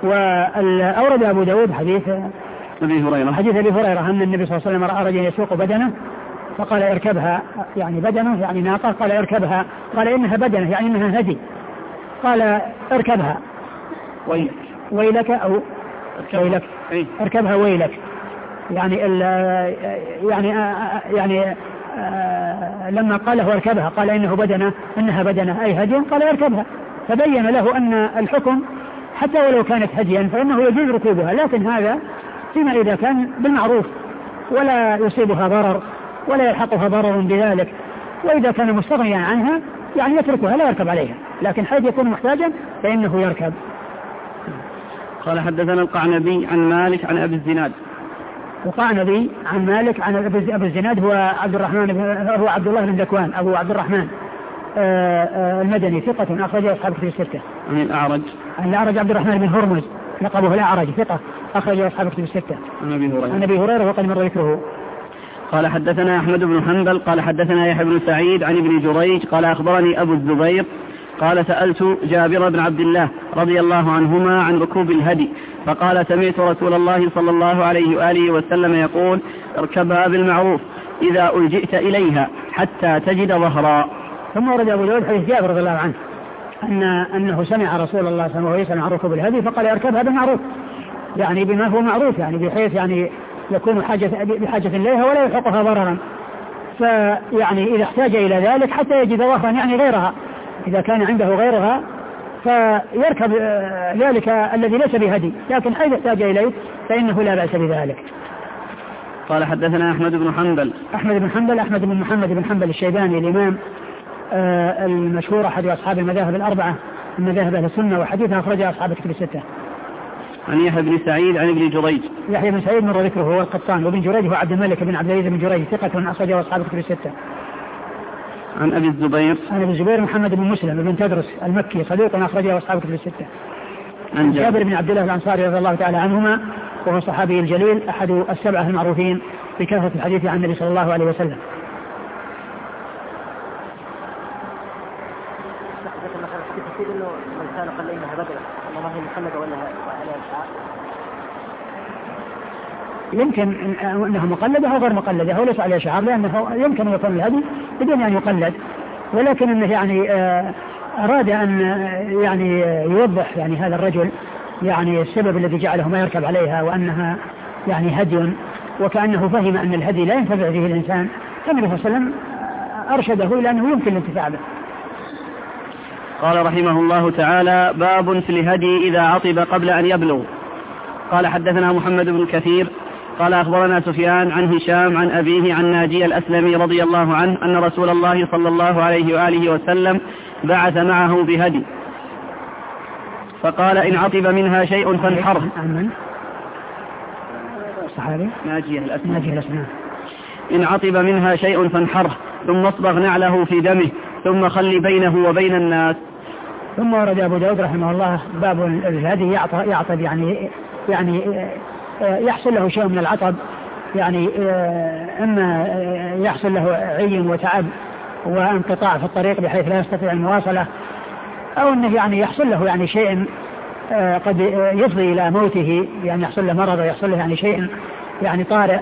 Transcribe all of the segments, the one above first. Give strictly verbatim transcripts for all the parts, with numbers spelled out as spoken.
وأورد أبو داود حديث أبي هريرة حديث أبي هريرة أن النبي صلى الله عليه وسلم رأى رجلا يسوق بدنه فقال اركبها يعني بدنه يعني ناقة، قال اركبها، قال إنها بدنه يعني إنها هدي، قال اركبها ويلك ويلك أو ويلك اركبها ويلك يعني يعني يعني آه لما قال له اركبها قال إنه بدنه إنها بدنه أي هدي، قال اركبها، فبين له أن الحكم حتى ولو كانت هديا فإنه يجوز ركوبها، لكن هذا فيما إذا كان بالمعروف ولا يصيبها ضرر ولا يلحقها ضرر بذلك، وإذا كان مستغنيا عنها يعني يتركها لا يركب عليها، لكن حيث يكون محتاجا فإنه يركب. قال حدثنا القعنبي عن مالك عن أبي الزناد. القعنبي عن مالك عن أبي الزناد هو عبد الرحمن هو عبد الله بن ذكوان أبو عبد الرحمن المدني ثقة أخرجه أصحاب كتب الستة. عن الأعرج عن الأعرج عبد الرحمن بن هرمز لقبه الأعرج ثقة أخرجه أصحاب كتب الستة. عن أبي هريرة عن أبي هريرة وقد مر ذكره. قال حدثنا أحمد بن حنبل قال حدثنا يحيى بن سعيد عن ابن جريج قال أخبرني أبو الزبير قال سألت جابر بن عبد الله رضي الله عنهما عن ركوب الهدي فقال سمعت رسول الله صلى الله عليه وآله وسلم يقول اركبها بالمعروف إذا ألجئت إليها حتى تجد ظهرا. ثم ورد أبو داود حديث جابر رضي الله عنه أن أنه سمع رسول الله صلى الله عليه وسلم عن ركوب الهدي فقال اركبها بالمعروف يعني بما هو معروف يعني بحيث يعني يكون حاجة بحاجة إليها ولا يلحقها ضررا، فيعني إذا احتاج إلى ذلك حتى يجد ظهرا يعني غيرها، إذا كان عنده غيرها فيركب ذلك الذي ليس بهدي، لكن حيث احتاج إليه فإنه لا بأس بذلك. قال حدثنا أحمد بن حنبل أحمد بن حنبل أحمد بن محمد بن حنبل الشيباني الإمام آه المشهور أحد أصحاب المذاهب الأربعة من مذاهب أهل السنة وحديثها أخرجها أصحاب كتب الستة. عن يحيى بن سعيد عن ابن جريج يحيى بن سعيد مر ذكره هو القطان، وابن جريج هو عبد الملك بن عبد العزيز بن جريج ثقة أخرجه أصحاب كتب الستة. عن أبي الزبير عن أبي الزبير محمد بن مسلم بن تدرس المكي صديق أخرجه أصحاب كتب الستة. عن جابر بن عبد الله الأنصاري رضي الله تعالى عنهما وهو الصحابي الجليل أحد السبعة المعروفين بكثرة الحديث عن النبي صلى الله عليه وسلم. يمكن أنه مقلدة أو غير مقلدة أو ليس عليه شعار، لأنه يمكن أن يكون الهدي بدون أن يقلد، ولكن أنه يعني أراد أن يعني يوضح يعني هذا الرجل يعني السبب الذي جعله ما يركب عليها وأنها يعني هدي، وكأنه فهم أن الهدي لا ينتفع به الإنسان، فالنبي صلى الله عليه وسلم أرشده إلى أنه يمكن الانتفاع به. قال رحمه الله تعالى باب في الهدي إذا عطب قبل أن يبلغ. قال حدثنا محمد بن كثير قال أخبرنا سفيان عن هشام عن أبيه عن ناجي الأسلمي رضي الله عنه أن رسول الله صلى الله عليه وآله وسلم بعث معه بهدي فقال إن عطب منها شيء فانحره. الصحابي ناجي الأسلمي إن عطب منها شيء فانحره ثم اصبغ نعله في دمه ثم خل بينه وبين الناس. ثم ورد أبو داود رحمه الله باب الهدي يعطب يعني يعني يحصل له شيء من العطب، يعني إما يحصل له عي وتعب وانقطاع في الطريق بحيث لا يستطيع المواصلة، أو أنه يعني يحصل له يعني شيء قد يفضي إلى موته، يعني يحصل له مرض ويحصل له يعني شيء يعني طارئ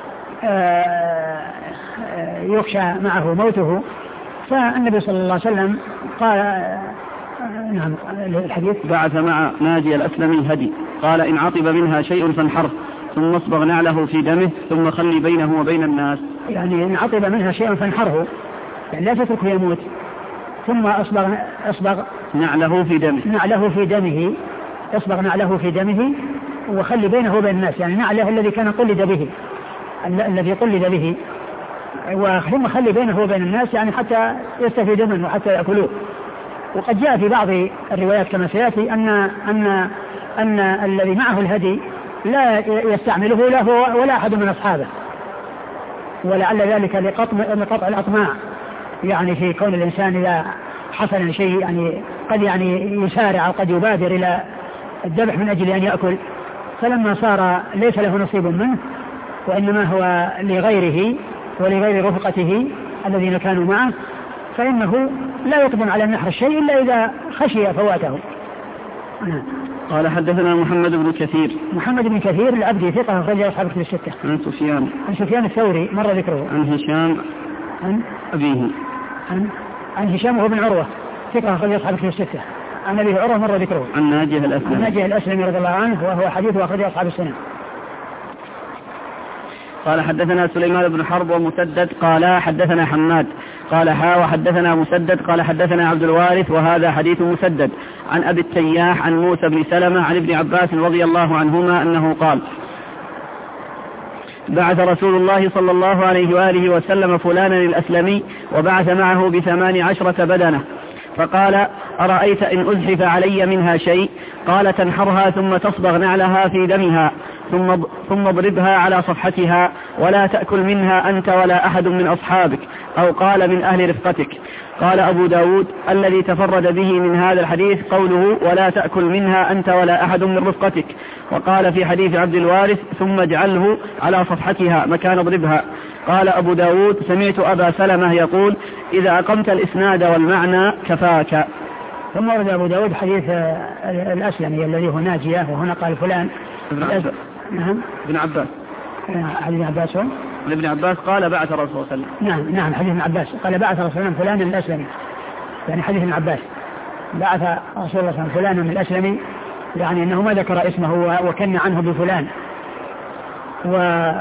يخشى معه موته. فالنبي صلى الله عليه وسلم قال نعم الحديث بعث مع ناجي الأسلمي هدي قال إن عطب منها شيء فانحره ثم اصبغ نعله في دمه ثم خلي بينه وبين الناس. يعني إن عطب منها شيء فانحره يعني لا تتركه يموت، ثم أصبغ, أصبغ نعله في دمه نعله في دمه أصبغ نعله في دمه وخلي بينه وبين الناس، يعني نعله الذي كان قلد به الذي قلد به ثم خلي بينه وبين الناس يعني حتى يستفيدوا منه وحتى يأكلوه. وقد جاء في بعض الروايات كما سيأتي أن, أن, أن الذي معه الهدي لا يستعمله له ولا أحد من أصحابه، ولعل ذلك لقطع الأطماع، يعني في كون الإنسان إذا حصل شيء يعني قد يعني يسارع أو قد يبادر إلى الذبح من أجل أن يأكل، فلما صار ليس له نصيب منه وإنما هو لغيره ولغير رفقته الذين كانوا معه، فإنه لا يقدم على النحر الشيء إلا إذا خشي فواته. نعم. قال حدثنا محمد بن كثير. محمد بن كثير العبدي ثقة أخرج أصحاب الكتب الستة. عن سفيان. عن سفيان الثوري مر ذكره. عن هشام. عن أبيه. عن عن هشام وهو بن عروة ثقة أخرج أصحاب الكتب الستة. عن أبيه عروة مر ذكره. عن ناجيه الأسلمي. عن ناجيه الأسلمي رضي الله عنه وهو حديث أخرج أصحاب السنة. قال حدثنا سليمان بن حرب ومسدد قال حدثنا حماد قال حا وحدثنا مسدد قال حدثنا عبد الوارث وهذا حديث مسدد عن أبي التياح عن موسى بن سلمة عن ابن عباس رضي الله عنهما أنه قال بعث رسول الله صلى الله عليه وآله وسلم فلانا الأسلمي وبعث معه بثمان عشرة بدنة فقال أرأيت إن أزحف علي منها شيء قال تنحرها ثم تصبغ نعلها في دمها ثم ثم اضربها على صفحتها ولا تأكل منها أنت ولا أحد من أصحابك أو قال من أهل رفقتك. قال أبو داود الذي تفرد به من هذا الحديث قوله ولا تأكل منها أنت ولا أحد من رفقتك. وقال في حديث عبد الوارث ثم اجعله على صفحتها مكان اضربها. قال أبو داود سمعت أبا سلمة يقول إذا أقمت الإسناد والمعنى كفاك. ثم ورد أبو داود حديث الأسلمي الذي هو ناجية وهنا قال فلان ابن عباس. نعم ابن عباس. حديث عباس هو ابن عباس قال بعث رسول الله صلى الله عليه وسلم. نعم نعم حديث ابن عباس قال بعث رسول الله فلان الأسلمي يعني حديث ابن عباس بعث رسول الله صلى الله عليه وسلم فلان من الأسلمي يعني أنه ما ذكر اسمه وكن عنه بفلان. و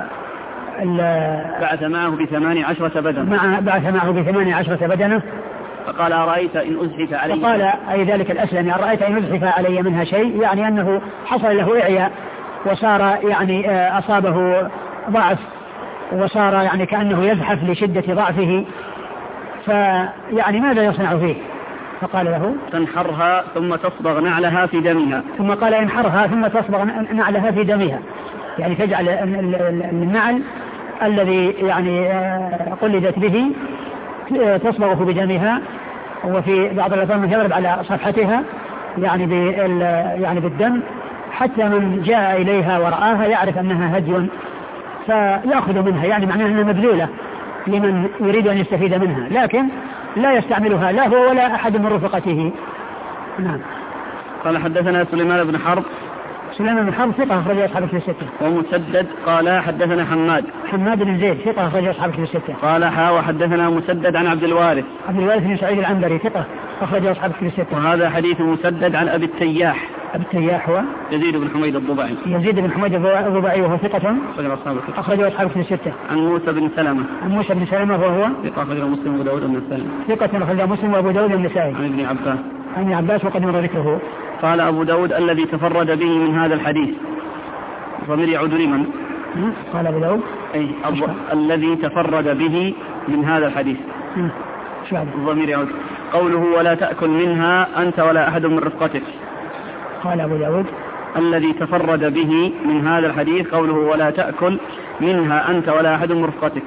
بعث معه بثمان عشرة بدنة. مع بعث معه بثمان عشرة بدنة. فقال أرأيت إن أزحف علي. فقال أي ذلك الأسلمي أرأيت إن أزحف علي منها شيء يعني أنه حصل له إعياء وصار يعني أصابه ضعف وصار يعني كأنه يزحف لشدة ضعفه فيعني ماذا يصنع فيه؟ فقال له تنحرها ثم تصبغ نعلها في دمها. ثم قال انحرها ثم تصبغ نعلها في دمها يعني تجعل النعل الذي يعني قلدت به تصبغه بدمها وفي بعض الأحيان يضرب على صفحتها يعني بال يعني بالدم حتى من جاء إليها ورآها يعرف أنها هدي فيأخذ منها يعني معناها أنها مبذولة لمن يريد أن يستفيد منها لكن لا يستعملها لا هو ولا أحد من رفقته. نعم. قال حدثنا سليمان بن حرب. سليمان بن حرب ثقة أخرج أصحاب الكتب الستة. ومسدد قال حدثنا حماد. حماد بن زيد ثقة أخرج أصحاب الكتب الستة. قال حا وحدثنا مسدد عن عبد الوارث. عبد الوارث بن سعيد العنبري ثقة أخرج أصحاب الكتب الستة. وهذا حديث مسدد عن أبي التياح. أبي التياح هو يزيد بن حميد الضبعي. يزيد بن حميد الضبعي وهو ثقة أخرج أصحاب الكتب الستة. عن موسى بن سلمة. عن موسى بن سلمة وهو ثقة أخرج مسلم وأبو داود النسائي. ثقة أخرج مسلم وأبو داود النسائي. عن ابن عباس. عن ابن عباس وقد مر ذكره. قال أبو داود الذي تفرد به من هذا الحديث ضمير يعود لمن؟ قال أبو داود أي أبو الذي تفرد به من هذا الحديث ضمير يعود قوله ولا تأكل منها أنت ولا أحد من رفقتك. قال أبو داود الذي تفرد به من هذا الحديث قوله ولا تأكل منها أنت ولا أحد من رفقتك.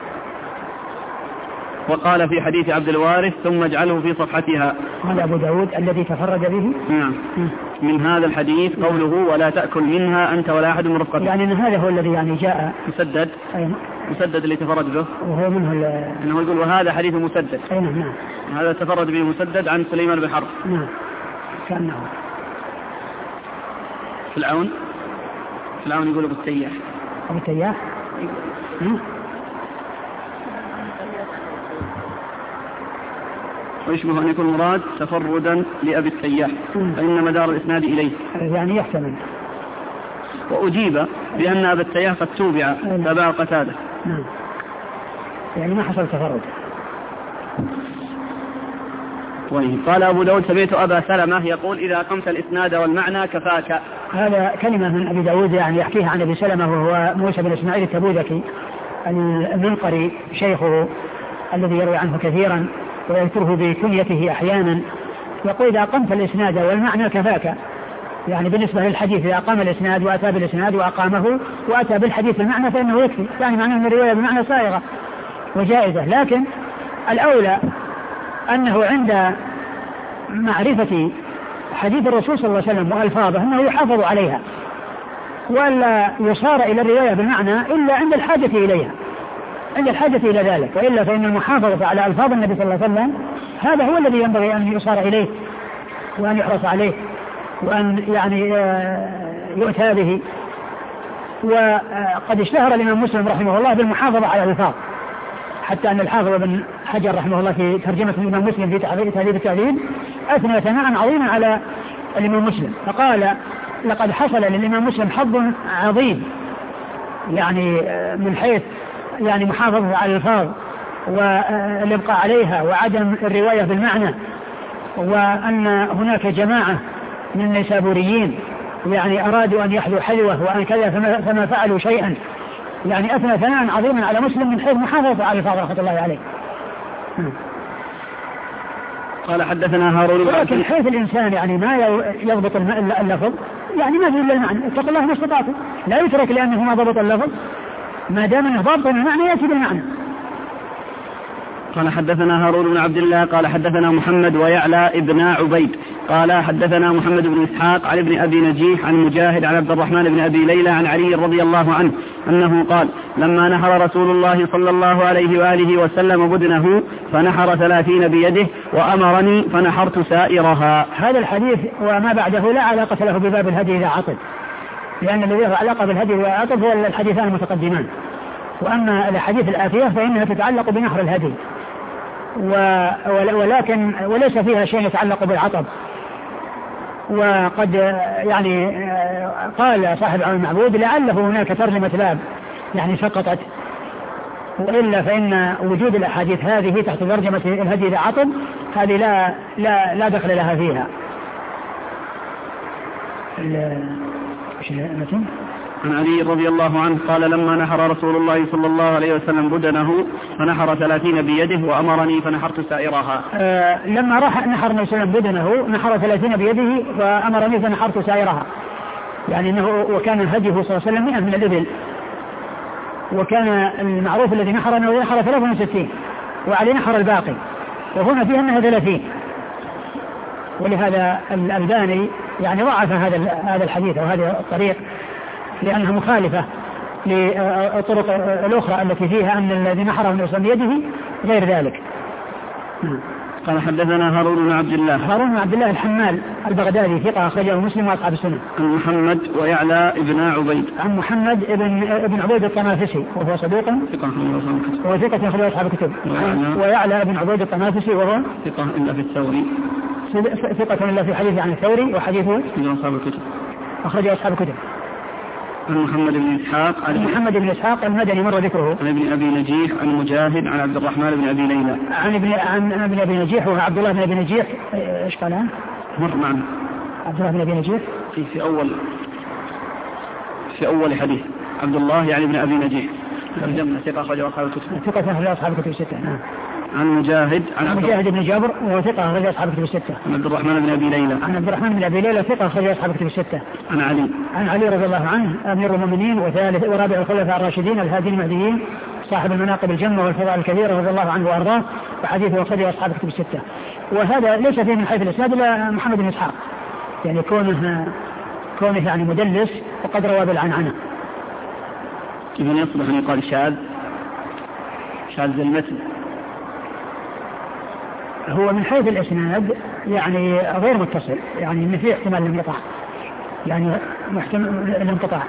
وقال في حديث عبد الوارث ثم اجعله في صفحتها. قال أبو داود الذي تفرد به نعم من هذا الحديث قوله ولا تأكل منها أنت ولا أحد من رفقتك يعني أن هذا هو الذي يعني جاء مسدد. أين؟ مسدد اللي تفرد به وهو منه أنه يقول وهذا حديث مسدد. أي نعم نعم. هذا تفرد به مسدد عن سليمان بن حرب. نعم كأنه في العون في العون يقول أبو التياح. أبو التياح نعم. ويشبه أن يكون مراد تفردا لأبي التياح فإن مدار الإسناد إليه يعني يحتمل. وأجيب بأن أبا التياح قد توبع تبع قتاده. نعم يعني ما حصل تفرد. قال أبو داود سمعت أبا سلمة يقول إذا قمت الإسناد والمعنى كفاك. هذا كلمة من أبي داود يعني يحكيها عن أبي سلمة وهو موسى بن إسماعيل التبوذكي المنقري شيخه الذي يروي عنه كثيرا ويذكره بكنيته أحيانا. يقول إذا قمت الإسناد والمعنى كفاك يعني بالنسبة للحديث إذا أقام الإسناد وأتى بالإسناد وأقامه وأتى بالحديث بالمعنى فإنه يكفي يعني معناه أن الرواية بالمعنى صائغة وجائزة. لكن الأولى أنه عند معرفة حديث الرسول صلى الله عليه وسلم وألفاظه أنه يحافظ عليها ولا يصار إلى الرواية بالمعنى إلا عند الحاجة إليها عند الحاجة إلى ذلك وإلا فإن المحافظة على ألفاظ النبي صلى الله عليه وسلم هذا هو الذي ينبغي أن يصار إليه وأن يحرص عليه. وأن يعني يؤتى به. وقد اشتهر الإمام مسلم رحمه الله بالمحافظة على الألفاظ، حتى أن الحافظ بن حجر رحمه الله في ترجمة الإمام مسلم في تهذيب التهذيب أثنى ثناء عظيما على الإمام مسلم، فقال لقد حصل للإمام مسلم حظ عظيم يعني من حيث يعني محافظة على الألفاظ والإبقاء عليها وعدم الرواية بالمعنى، وأن هناك جماعة من النيسابوريين يعني أرادوا أن يحذوا حذوه وأن كذا فما, فما فعلوا شيئا، يعني أثنى ثناء عظيما على مسلم من حيث محافظة على الألفاظ رحمة الله عليه. قال حدثنا هارون، ولكن حيث الإنسان يعني ما يضبط اللفظ يعني ما في إلا المعنى، اتقوا الله ما استطعتم، لا يترك لأنه ما ضبط اللفظ، ما دام أنه ضابط المعنى يأتي بالمعنى. قال حدثنا هارون بن عبد الله قال حدثنا محمد ويعلى ابن عبيد قال حدثنا محمد بن إسحاق عن ابن أبي نجيح عن مجاهد عن عبد الرحمن بن أبي ليلى عن علي رضي الله عنه أنه قال لما نحر رسول الله صلى الله عليه وآله وسلم بدنه فنحر ثلاثين بيده وأمرني فنحرت سائرها. هذا الحديث وما بعده لا علاقة له بباب الهدي إذا عطل، لأن الذي له علاقة بالهدي إذا عطل هو الحديثان المتقدمان، وأما الحديث الآتية فإنها تتعلق بنحر الهدي، ولكن وليس فيها شيء يتعلق بالعطب. وقد يعني قال صاحب عون المعبود لعله هناك ترجمة باب يعني سقطت، وإلا فإن وجود الأحاديث هذه تحت ترجمة الهدي إذا عطب هذه لا لا لا دخل لها فيها. عن علي رضي الله عنه قال لما نحر رسول الله صلى الله عليه وسلم بدنه فنحر ثلاثين بيده وأمرني فنحرت سائرها. آه لما راح نحر النبي صلى الله عليه وسلم بدنه نحر ثلاثين بيده وأمرني فنحرت سائرها، يعني أنه وكان هديه صلى الله عليه وسلم مئة من الإبل، وكان المعروف الذي نحر أنه نحر ثلاثة وستين وعليه نحر الباقي، وهنا فيها أنها ثلاثين، ولهذا الألباني يعني ضعف هذا هذا الحديث أو هذه الطريق لأنها مخالفة للطرق الأخرى التي فيها أن الذي نحره النبي صلى الله عليه وسلم بيده غير ذلك. قال حدثنا هارون بن عبد الله هارون بن عبد الله الحمال البغدادي ثقة أخرجه مسلم وأصحاب السنة. عن محمد ويعلى ابن عبيد عن محمد ابن ابن عبيد الطنافسي وهو صدوق ثقة وهو ثقة أخرجه أصحاب الكتب. ويعلى ابن عبيد الطنافسي وهو ثقة إلا في الثوري ثقة إلا في حديث عن الثوري وحديثه أصحاب الكتب أخرجه أصحاب الكتب. عن محمد بن إسحاق عن محمد بن إسحاق المدني مر ذكره. عن ابن أبي نجيح عن مجاهد عن عبد الرحمن بن أبي ليلى عن ابن عن ابن أبي نجيح وهو عبد الله بن أبي نجيح. إيش قال عنه؟ مر معنا عبد الله بن أبي نجيح في في أول في أول حديث عبد الله يعني ابن أبي نجيح ترجمنا ثقة أخرج أصحاب الكتب ثقة أخرج أصحاب الكتب الستة. نعم. عن مجاهد عن مجاهد بن جابر وهو ثقة أخرج أصحاب الكتب الستة. عن عبد الرحمن بن أبي ليلى عن عبد الرحمن بن أبي ليلى ثقة أخرج أصحاب الكتب الستة. عن علي عن علي رضي الله عنه أمير المؤمنين وثالث ورابع الخلفاء الراشدين الهادين المهديين صاحب المناقب الجمة والفضائل الكثيرة رضي الله عنه وأرضاه، وحديثه أخرج أصحاب الكتب الستة. وهذا ليس فيه من حيث الإسناد إلا محمد بن إسحاق، يعني كونه كونه يعني مدلس وقد روى بالعنعنة. إذن يصلح أن يقال شاذ شاذ المتن. هو من حيث الإسناد يعني غير متصل، يعني إن فيه احتمال الانقطاع، يعني محتمل الانقطاع،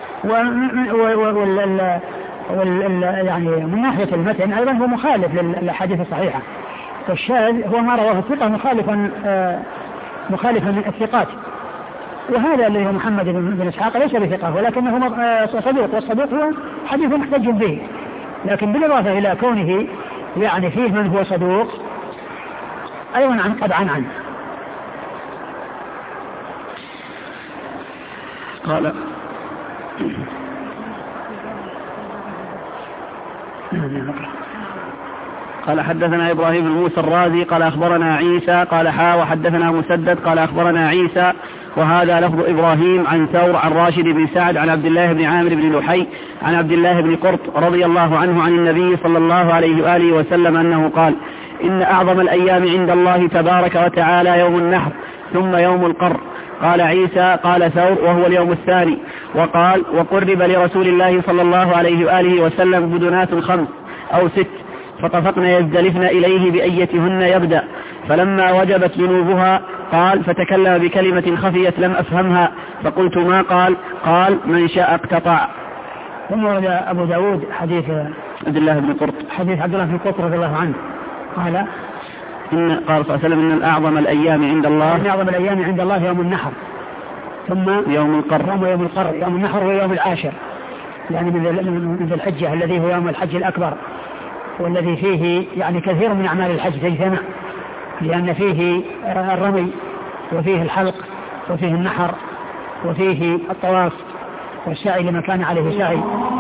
وال وال يعني من ناحية المتن أيضا هو مخالف للأحاديث الصحيحة، فالشاذ هو ما رواه الثقة مخالفا مخالفا الثقات، وهذا الذي هو محمد بن إسحاق ليس بثقة ولكنه صدوق، والصدوق هو حديث محتج به، لكن بالإضافة إلى كونه يعني فيه من هو صدوق أيضا عن قد عن عن قال قال حدثنا إبراهيم بن موسى الرازي قال أخبرنا عيسى قال حا وحدثنا مسدد قال أخبرنا عيسى وهذا لفظ إبراهيم عن ثور عن راشد بن سعد عن عبد الله بن عامر بن لحي عن عبد الله بن قرط رضي الله عنه عن النبي صلى الله عليه وآله وسلم أنه قال إن أعظم الأيام عند الله تبارك وتعالى يوم النحر ثم يوم القر. قال عيسى قال ثور وهو اليوم الثاني. وقال وقرب لرسول الله صلى الله عليه وآله وسلم بدنات خمس أو ست فطفقن يزدلفن إليه بأيتهن يبدأ، فلما وجبت جنوبها قال فتكلم بكلمة خفيت لم أفهمها فقلت ما قال؟ قال من شاء اقتطع. ثم ورد أبو داود حديث عبد الله بن قرط حديث عبد الله بن قرط رضي الله عنه قال إن قال صلى الله عليه وسلم إن أعظم الأيام عند الله إن أعظم الأيام عند الله يوم النحر ثم يوم القر يوم يوم القر يوم النحر هو يوم العاشر يعني من ذي الحجة الذي هو يوم الحج الأكبر والذي فيه يعني كثير من أعمال الحج تجتمع لأن فيه الرمي وفيه الحلق وفيه النحر وفيه الطواف والسعي لما كان عليه سعي.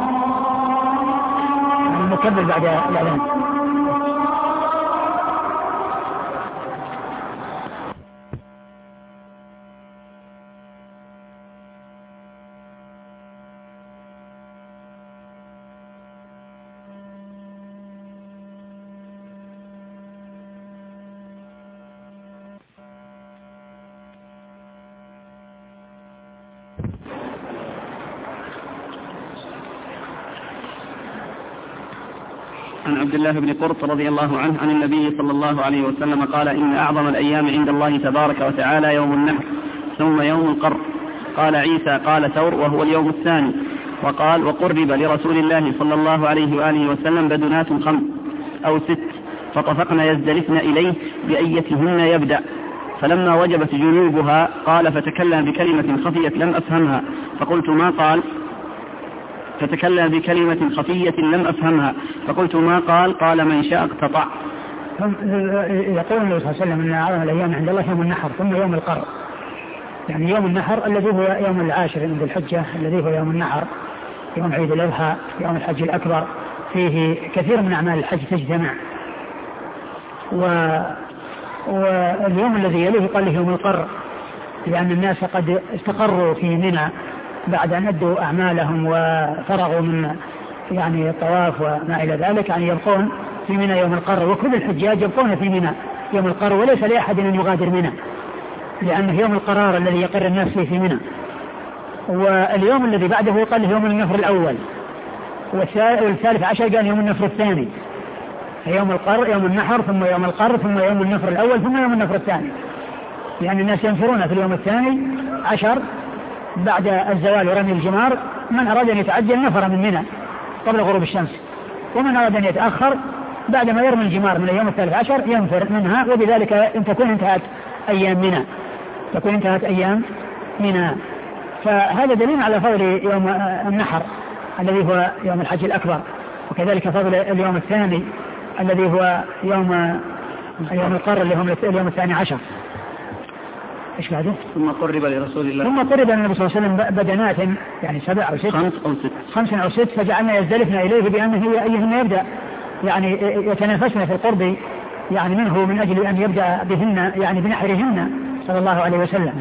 نكمل بعد الإعلان. عن عبد الله بن قرط رضي الله عنه عن النبي صلى الله عليه وسلم قال إن أعظم الأيام عند الله تبارك وتعالى يوم النحر ثم يوم القر. قال عيسى قال ثور وهو اليوم الثاني. وقال وقرب لرسول الله صلى الله عليه وآله وسلم بدنات خمس أو ست فطفقن يزدلفن إليه بأيتهن يبدأ فلما وجبت جنوبها قال فتكلم بكلمة خفية لم أفهمها فقلت ما قال فتكلم بكلمة خفية لم أفهمها فقلت ما قال؟ قال من شاء اقتطع. يقول النبي صلى الله عليه وسلم أن أعظم الأيام عند الله يوم النحر ثم يوم القر يعني يوم النحر الذي هو يوم العاشر من ذي الحجة الذي هو يوم النحر يوم عيد الأضحى يوم الحج الأكبر فيه كثير من أعمال الحج تجتمع. و... واليوم الذي يليه قال له يوم القر لأن الناس قد استقروا في منى بعد أن أدوا أعمالهم وفرغوا من يعني الطواف وما إلى ذلك يعني يبقون في منى يوم القر وكل الحجاج يبقون في منى يوم القر وليس لأحد أن يغادر منى لأنه يوم القرار الذي يقر الناس فيه في منى. واليوم الذي بعده قال يوم النفر الأول والثالث عشر قال يوم النفر الثاني يوم القر يوم النحر ثم يوم القر ثم يوم النفر الأول ثم يوم النفر الثاني يعني الناس ينفرون في اليوم الثاني عشر بعد الزوال ورمي الجمار. من أراد أن يتعجل نفر من منى قبل غروب الشمس ومن أراد أن يتأخر بعد ما يرمي الجمار من اليوم الثالث عشر ينفر منها وبذلك إن تكون انتهت أيام منى تكون انتهت أيام منى. فهذا دليل على فضل يوم النحر الذي هو يوم الحج الأكبر وكذلك فضل اليوم الثاني الذي هو يوم يوم القر اللي هو اليوم الثاني عشر. إيش بعده؟ ثم قرب لرسول الله ثم قرب النبي صلى الله عليه وسلم بدنات يعني سبع أو ست خمس أو ست خمس أو ست فجعلنا يزدلفنا إليه بأنه هي أيهن يبدأ يعني يتنافسن في القرب يعني منه من أجل أن يبدأ بهن يعني بنحرهن صلى الله عليه وسلم.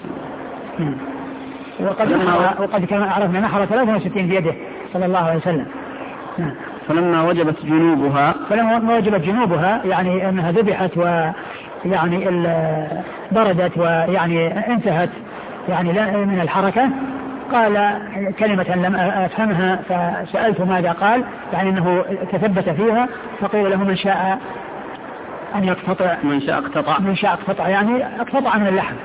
وقد وقد كما عرفنا نحر ثلاثة وستين بيده صلى الله عليه وسلم. فلما وجبت جنوبها فلما وجبت جنوبها يعني أنها ذبحت ويعني بردت ويعني انتهت يعني من الحركة قال كلمة لم أفهمها فسألت ماذا قال يعني أنه تثبت فيها فقيل له من شاء أن يقتطع من شاء اقتطع من شاء اقتطع يعني اقتطع من اللحم.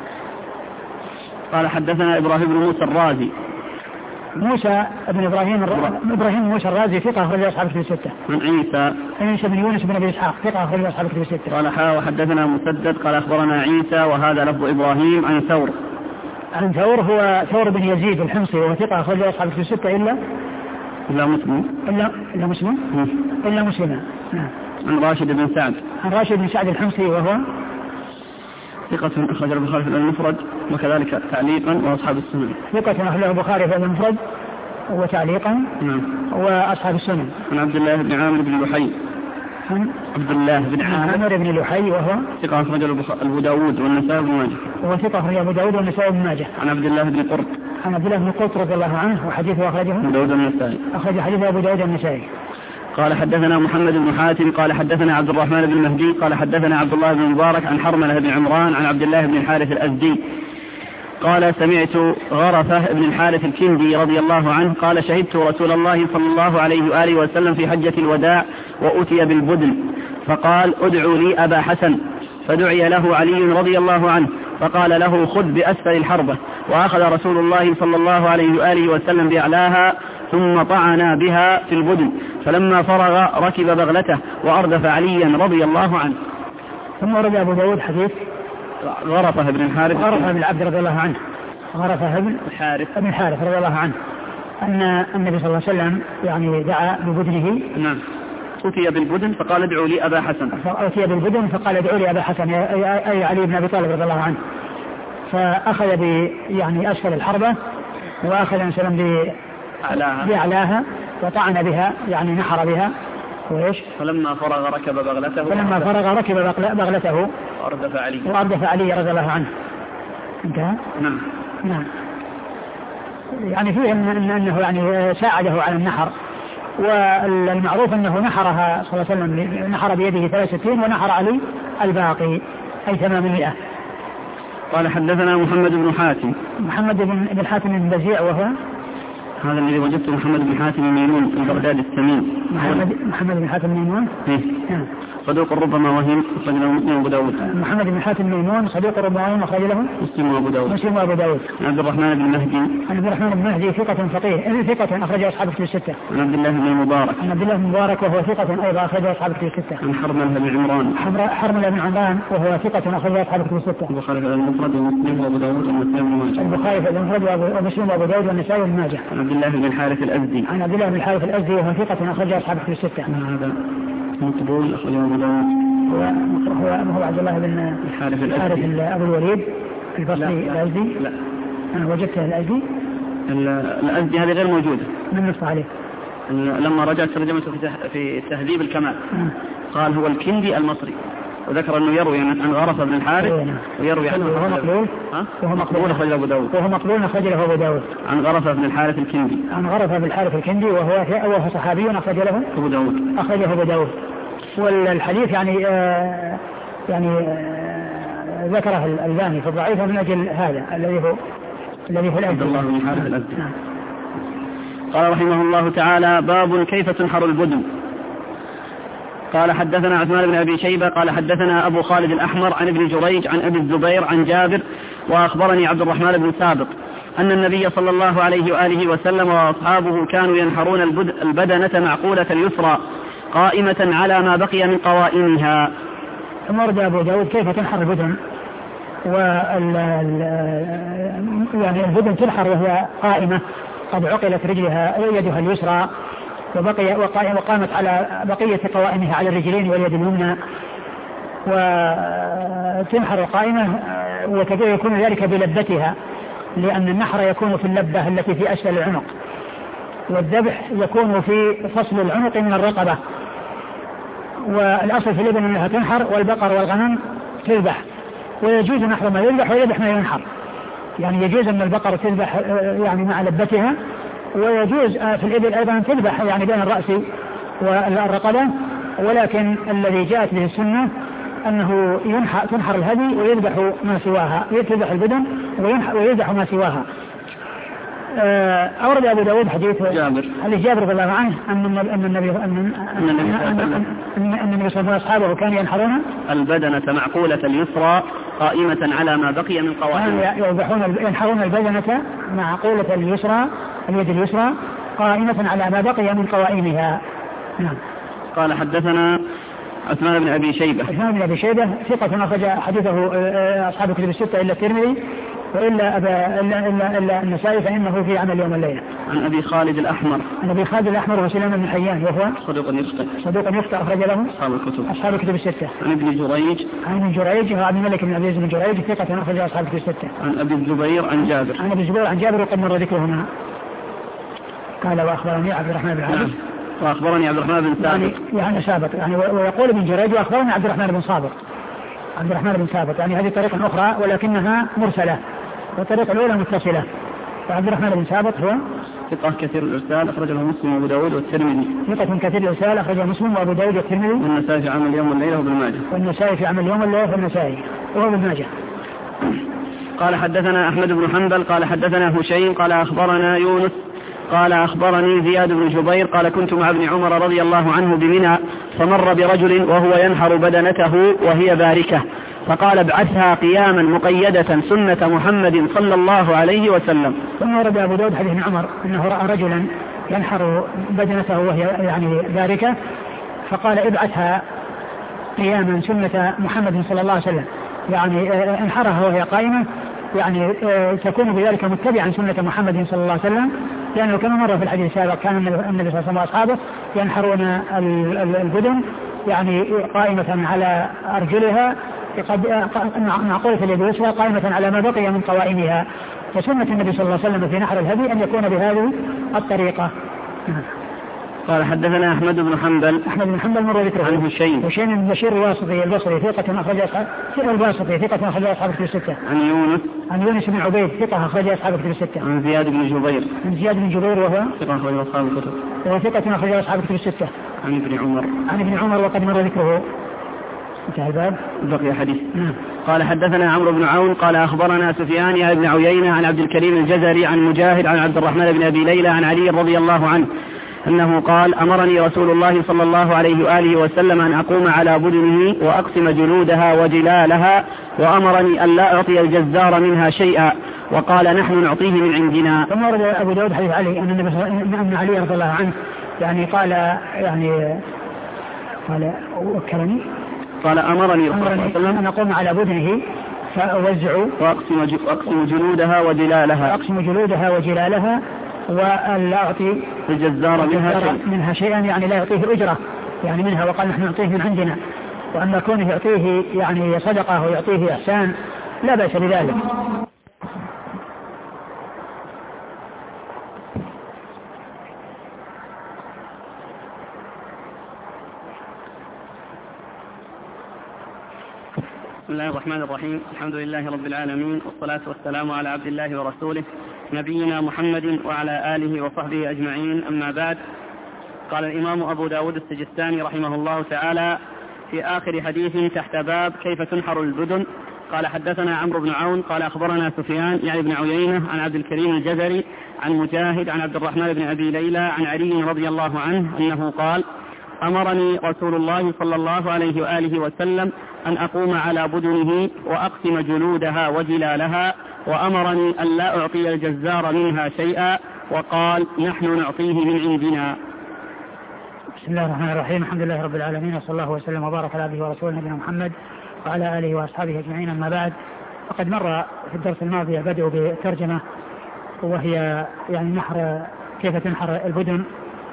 قال حدثنا إبراهيم بن موسى الرازي موسى بن إبراهيم الر... إبراهيم موسى الرازي ثقة أخرج أصحاب الكتب الستة. عن عيسى عيسى بن يونس بن أبي إسحاق ثقة أخرج أصحاب الكتب الستة. قال حا وحدثنا مسدد قال أخبرنا عيسى وهذا لفظ إبراهيم عن ثور عن ثور هو ثور بن يزيد الحمصي وهو ثقة أخرج أصحاب الكتب الستة إلا إلا مسلم إلا إلا مسلم إلا مسلم. نعم. عن راشد بن سعد عن راشد بن سعد الحمصي وهو ثقة أخرج البخاري في المفرد وكذلك تعليقا وأصحاب السنن. ثقة أخرج البخاري في المفرد وتعليقا نعم. وأصحاب السنن. عن عبد الله بن عامر بن لحي عبد الله بن عامر بن لحي وهو ثقة أخرج أبو داود والنسائي بن ماجه وهو ثقة أخرج أبو داود والنسائي بن ماجه. عن عبد الله بن قرط عن عبد الله بن قرط رضي الله عنه وحديثه أخرجه أبو داود والنسائي أخرج حديث أبو داود والنسائي. قال حدثنا محمد بن حاتم قال حدثنا عبد الرحمن بن مهدي قال حدثنا عبد الله بن مبارك عن حرملة بن عمران عن عبد الله بن الحارث الأزدي قال سمعت غرفة بن الحارث الكندي رضي الله عنه قال شهدت رسول الله صلى الله عليه وآله وسلم في حجة الوداع وأتي بالبدن فقال ادعوا لي أبا حسن فدعي له علي رضي الله عنه فقال له خذ بأسفل الحربة، وأخذ رسول الله صلى الله عليه وآله وسلم بأعلاها ثم طعنا بها في البدن، فلما فرغ ركب بغلته وأردف عليا رضي الله عنه. ثم ورد أبو داود حديث غرفة بن الحارث غرفة بن عبد رضي الله عنه غرفة بن الحارث بن الحارث رضي الله عنه أن النبي صلى الله عليه وسلم يعني دعا ببدنه. نعم. أتي بالبدن فقال ادعوا لي أبا حسن. أتي بالبدن فقال ادعوا لي أبا حسن أي علي بن أبي طالب رضي الله عنه. فأخذ ب يعني أسفل الحربة وأخذ سلم بأعلاها وطعن بها يعني نحر بها. وإيش؟ فلما فرغ ركب بغلته فلما فرغ ركب بغلته وأردف علي وأردف علي رضي الله عنه. انتهى؟ نعم. نعم. يعني فيه إن أنه يعني ساعده على النحر، والمعروف أنه نحرها صلى الله عليه وسلم نحر بيده ثلاث وستين ونحر علي الباقي أي ثمانمائة. قال حدثنا محمد بن حاتم محمد بن حاتم البزيع وهو هذا الذي وجدته محمد بن حاتم الميمون في بغداد التميم. محمد محمد بن حاتم الميمون إيه؟ صدوق ربما وهم أخرج له مسلم وأبو داود. محمد بن حاتم الميمون صدوق ربما وهم أخرج له مسلم وأبو داود. مسلم وأبو داود. عبد الرحمن بن مهدي عبد الرحمن بن مهدي ثقة فقيه ثقة أخرج أصحاب الكتب الستة. عن عبد الله بن المبارك عن عبد الله بن المبارك وهو ثقة أيضا أخرج أصحاب الكتب الستة. عن حرملة بن عمران حرملة بن عمران وهو ثقة أخرج أصحاب الكتب الستة. البخاري في المفرد ومسلم وأبو داود والنسائي بن ماجه. البخاري في المفرد ومسلم وأبو داود والنسائي بن ماجه. عن عبد الله بن الحارث الأزدي عن عبد الله بن الحارث الأزدي وهو ثقة أخرج أصحاب الكتب الستة. هذا مقبول أخرج أبو داود. هو هو هو عبد الله بن الحارث الأزدي أبو الوليد البصري الأزدي. لا أنا وجدته الأزدي. الأزدي هذه غير موجودة. من نص عليه. لما رجعت ترجمته في تهذيب الكمال قال هو الكندي المصري، وذكر أنه يروي عن غرفة بن الحارث ويروي عنه وهو مقبول وهو مقبول أخرج أبو داود وهو مقبول أخرج له أبو داود. عن غرفة بن الحارث الكندي عن غرفة بن الحارث الكندي وهو وهو صحابي أخرج له أبو داود أخرجه أبو داود. والحديث يعني آه يعني آه ذكره الألباني في الضعيف من أجل هذا الذي هو الذي هو عبد الله بن الحارث الأزدي. قال رحمه الله تعالى باب كيف تنحر البدن. قال حدثنا عثمان بن أبي شيبة قال حدثنا أبو خالد الأحمر عن ابن جريج عن أبي الزبير عن جابر وأخبرني عبد الرحمن بن سابق أن النبي صلى الله عليه وآله وسلم وأصحابه كانوا ينحرون البدنة معقولة اليسرى قائمة على ما بقي من قوائمها. ثم ورد أبو داود كيف تنحر البدن. وال يعني البدن تنحر وهي قائمة قد عقلت رجلها ويدها اليسرى وبقي وقامت على بقية قوائمها على الرجلين واليد اليمنى وتنحر قائمة ويكون ذلك بلبتها لأن النحر يكون في اللبة التي في أسفل العنق والذبح يكون في فصل العنق من الرقبة. والأصل في الإبن أنها تنحر والبقر والغنم تذبح ويجوز نحر ما يذبح ويذبح ما ينحر. يعني يجوز أن البقر تذبح يعني مع لبتها ويجوز في الإبل أيضا تذبح يعني بين الرأس والرقبة. ولكن الذي جاءت به السنة أنه ينحر تنحر الهدي ويذبح ما سواها يذبح البدن ويذبح ما سواها. أورد أبو داود حديث جابر حديث جابر رضي الله عنه أن النبي أن أن النبي صلى الله عليه وسلم وأصحابه كانوا ينحرون البدنة معقولة اليسرى قائمة على ما بقي من قوائمها. يذبحون ينحرون البدنة معقولة اليسرى اليد اليسرى قائمة على ما بقي من قوائمها. نعم. قال حدثنا عثمان بن أبي شيبة عثمان بن أبي شيبة ثقة أخرج حديثه أصحاب الكتب الستة إلا الترمذي وإلا أبا إلا إلا إلا النسائي فإنه في عمل يوم الليلة. عن أبي خالد الأحمر عن أبي خالد الأحمر وسليمان بن حيان وهو صدوق يخطئ صدوق يخطئ أخرج له أصحاب الكتب أصحاب الكتب الستة. عن ابن جريج عن ابن جريج وعبد الملك بن عبد العزيز بن جريج ثقة أخرج أصحاب الكتب الستة. عن أبي الزبير عن جابر عن أبي الزبير عن جابر وقد مر ذكرهما. قال وأخبرني عبد الرحمن بن عابد وأخبرني عبد الرحمن بن سابق يعني, يعني سابق يعني ويقول ابن جريج وأخبرني عبد الرحمن بن سابق عبد الرحمن بن سابق يعني هذه طريقة أخرى ولكنها مرسلة والطريقة الأولى متصلة. وعبد الرحمن بن سابق هو ثقة كثير الإرسال أخرجه مسلم وأبو داود والترمذي ثقة كثير الإرسال أخرجه مسلم وأبو داود والترمذي والنسائي في عمل اليوم والليلة وابن ماجه والنسائي في عمل اليوم والليلة والنسائي وابن ماجه. قال حدثنا أحمد بن حنبل قال حدثنا هشيم قال أخبرنا يونس قال أخبرني زياد بن جبير قال كنت مع ابن عمر رضي الله عنه بمنى فمر برجل وهو ينحر بدنته وهي باركة فقال ابعثها قياما مقيدة سنة محمد صلى الله عليه وسلم. ثم ورد أبو داود حديث ابن عمر أنه رأى رجلا ينحر بدنته وهي يعني باركة فقال ابعثها قياما سنة محمد صلى الله عليه وسلم، يعني انحرها وهي قائمة، يعني تكون بذلك متبعا سنة محمد صلى الله عليه وسلم، لأنه كما مر في الحديث السابق كان النبي صلى الله عليه وسلم وأصحابه ينحرون البدن يعني قائمة على أرجلها قد معقولة اليد قائمة على ما بقي من قوائمها، فسنة النبي صلى الله عليه وسلم في نحر الهدي أن يكون بهذه الطريقة. قال حدثنا أحمد بن حنبل. أحمد بن حنبل مر ذكره. عن هشيم. هشيم بن بشير الواسطي البصري ثقة أخرج أصحاب الواسطي ثقة أخرج أصحاب الكتب الستة. عن يونس. عن يونس بن عبيد ثقة أخرج أصحاب الكتب الستة. عن زياد بن جبير. عن زياد بن جبير وهو ثقة أخرج أصحاب الكتب. وهو ثقة أخرج أصحاب الكتب الستة. عن ابن عمر. عن ابن عمر وقد مر ذكره. انتهى الباب. بقي حديث. نعم. قال حدثنا عمرو بن عون قال أخبرنا سفيان عن ابن عيينة عن عبد الكريم الجزري عن مجاهد عن عبد الرحمن بن أبي ليلى عن علي رضي الله عنه أنه قال أمرني رسول الله صلى الله عليه وآله وسلم أن أقوم على بدنه وأقسم جلودها وجلالها، وأمرني أن لا أعطي الجزار منها شيئا، وقال نحن نعطيه من عندنا. ثم ورد أبو داود حديث علي أن النبي أن علي رضي الله عنه يعني قال يعني قال وكلني قال أمرني رسول الله صلى الله عليه وسلم أن أقوم على بدنه فأوزع وأقسم, وأقسم جلودها وجلالها وأقسم جلودها وجلالها وأن لا أعطي الجزار منها, شيء. منها شيئا، يعني لا يعطيه أجرة يعني منها، وقال نحن نعطيه من عندنا، وأما كونه يعطيه يعني صدقة ويعطيه إحسان لا بأس بذلك. بسم الله الرحمن الرحيم. الحمد لله رب العالمين، والصلاة والسلام على عبد الله ورسوله نبينا محمد وعلى آله وصحبه أجمعين، أما بعد. قال الإمام أبو داود السجستاني رحمه الله تعالى في آخر حديث تحت باب كيف تنحر البدن قال حدثنا عمرو بن عون قال أخبرنا سفيان يعني ابن عيينة عن عبد الكريم الجزري عن مجاهد عن عبد الرحمن بن أبي ليلى عن علي رضي الله عنه أنه قال أمرني رسول الله صلى الله عليه وآله وسلم أن أقوم على بدنه وأقسم جلودها وجلالها، وأمرني أن لا أعطي الجزار منها شيئا، وقال نحن نعطيه من عندنا. بسم الله الرحمن الرحيم. الحمد لله رب العالمين، وصلى الله وسلم وبارك على عبده ورسوله نبينا محمد وعلى آله وأصحابه أجمعين، أما بعد. فقد مر في الدرس الماضي بدء بالترجمة، وهي يعني نحر كيف تنحر البدن،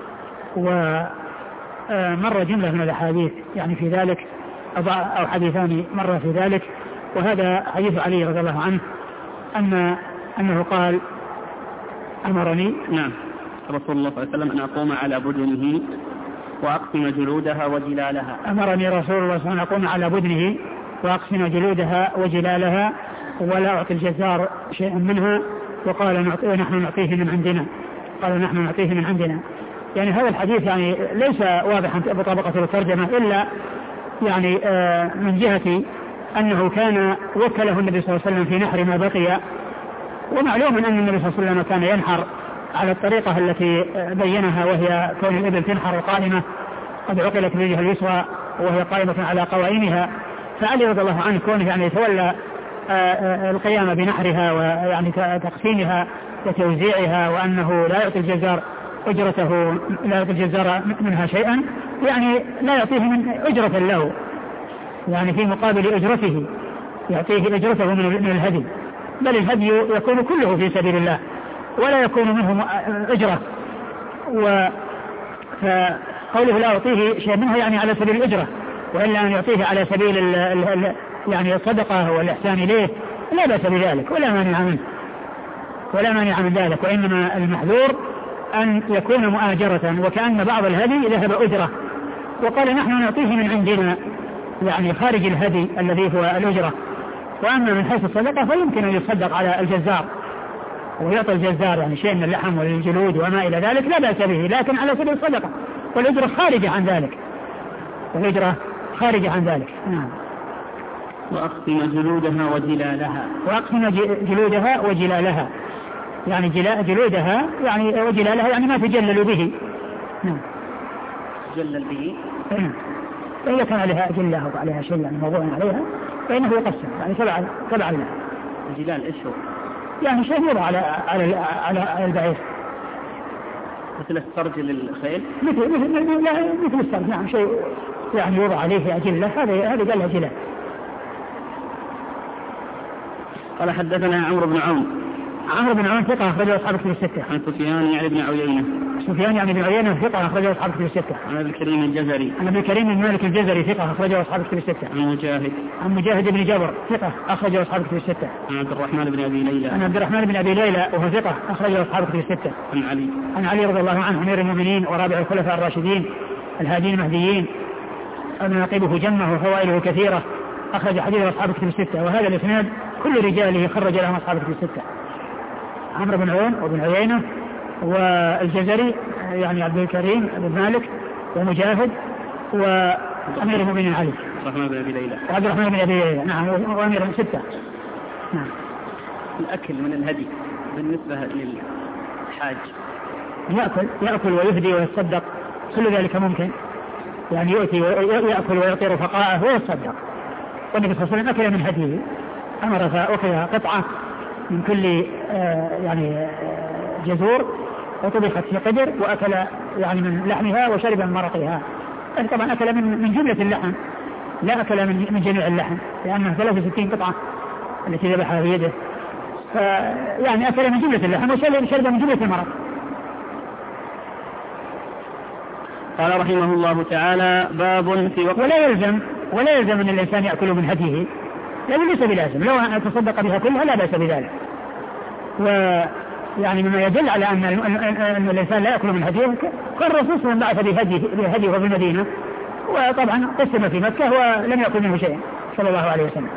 ومر جملة من الأحاديث يعني في ذلك أو حديثان مر في ذلك، وهذا حديث علي رضي الله عنه أن أنه قال أمرني نعم رسول الله صلى الله عليه وسلم أن أقوم على بدنه وأقسم جلودها وجلالها. أمرني رسول الله صلى الله عليه وسلم أن أقوم على بدنه وأقسم جلودها وجلالها ولا أعطي الجزار شيئا منها، وقال نحن نعطيه من عندنا. قال نحن نعطيه من عندنا. يعني هذا الحديث يعني ليس واضحا بطبقة الترجمة، إلا يعني من جهة أنه كان وكله النبي صلى الله عليه وسلم في نحر ما بقي، ومعلوم أن النبي صلى الله عليه وسلم كان ينحر على الطريقة التي بينها، وهي كون الإبل تنحر قائمة قد عقلت بيدها اليسرى وهي قائمة على قوائمها، فعلي رضي الله عنه كونه يعني يتولى القيام بنحرها ويعني تقسيمها وتوزيعها، وأنه لا يعطي الجزار أجرته لا يعطي الجزار منها شيئا، يعني لا يعطيه من أجرة له، يعني في مقابل أجرته يعطيه أجرته من الهدي، بل الهدي يكون كله في سبيل الله ولا يكون منه أجرة. فقوله لا يعطيه شيء منها يعني على سبيل الأجرة، وإلا أن يعطيه على سبيل ال ال يعني الصدقة والإحسان إليه لا بأس بذلك ولا مانع منه ولا مانع من ذلك، وإنما المحذور أن يكون مؤاجرة، وكأن بعض الهدي ذهب أجرة. وقال نحن نعطيه من عندنا، يعني خارج الهدي الذي هو الأجرة. وأما من حيث الصدقة فيمكن أن يصدق على الجزار ويعطي الجزار يعني شيء من اللحم والجلود وما إلى ذلك، لا بأس به، لكن على سبيل الصدقة، والأجرة خارجة عن ذلك والأجرة خارجة عن ذلك. نعم. وأقسم جلودها وجلالها. وأقسم جلودها وجلالها، يعني جلودها يعني وجلالها يعني ما تجلل به. نعم. تجلل به. نعم. إذا كان عليها أجلة أو عليها شيء يعني موضوع عليها فإنه يقسم يعني سبع سبع له. الجلال إيش هو؟ يعني شيء يوضع على على على, على البعير مثل السرج للخيل. مثل مثل لا مثل السرج نعم شيء يعني يوضع عليه أجلة هذا هذا قال أجلة. قال حدثنا عمرو بن عون. عمرو بن عون ثقة أخرجه أصحاب الكتب الستة. عن سفيان يعني بن عيينة. سفيان يعني بن عيينة ثقة أخرجه أصحاب الكتب الستة. عن أبي الكريم الجزري. عن أبي الكريم بن مالك الجزري ثقة أخرجه أصحاب الكتب الستة. عن مجاهد. عن مجاهد بن جبر ثقة أخرجه أصحاب الكتب الستة. عن عبد الرحمن بن أبي ليلى. عن عبد الرحمن بن أبي ليلى وهو ثقة أخرجه أصحاب الكتب الستة. عن علي. عن علي رضي الله عنه أمير المؤمنين ورابع الخلفاء الراشدين الهادين المهديين مناقبه جمة وفوائده كثيرة أخرج حديث أصحاب الكتب الستة. وهذا الإسناد كل رجاله خرج لهم أصحاب الكتب الستة. عمرو بن عون وابن عيينة والجزري يعني عبد الكريم بن مالك ومجاهد وأمير المؤمنين علي. الرحمن بن أبي ليلى. وعبد الرحمن بن أبي ليلى نعم وأمير ستة. نعم. الأكل من الهدي بالنسبة للحاج يأكل يأكل ويهدي ويتصدق كل ذلك ممكن يعني يؤتي ويأكل ويعطي رفقاءه ويتصدق. والنبي صلى الله عليه وسلم أكل من هديه أمر فأخذ قطعة من كل آه يعني آه جزور وطبخت في قدر وأكل يعني من لحمها وشرب من مرقها. طبعا أكل من من جملة اللحم لا أكل من من جميع اللحم لأنه ثلاثة وستين قطعة التي ذبحها بيده يعني أكل من جملة اللحم وشرب من جملة المرق. قال رحمه الله تعالى باب في وقت. ولا يلزم ولا يلزم أن الإنسان يأكل من هديه لأنه ليس بلازم لو أن تصدق بها كلها لا بأس بذلك. ويعني مما يدل على أن, أن الإنسان لا يأكل من هديه كان الرسول صلى الله عليه وسلم بعث بهديه في المدينة وطبعا قسم في مكة ولم يأكل منه شيء صلى الله عليه وسلم.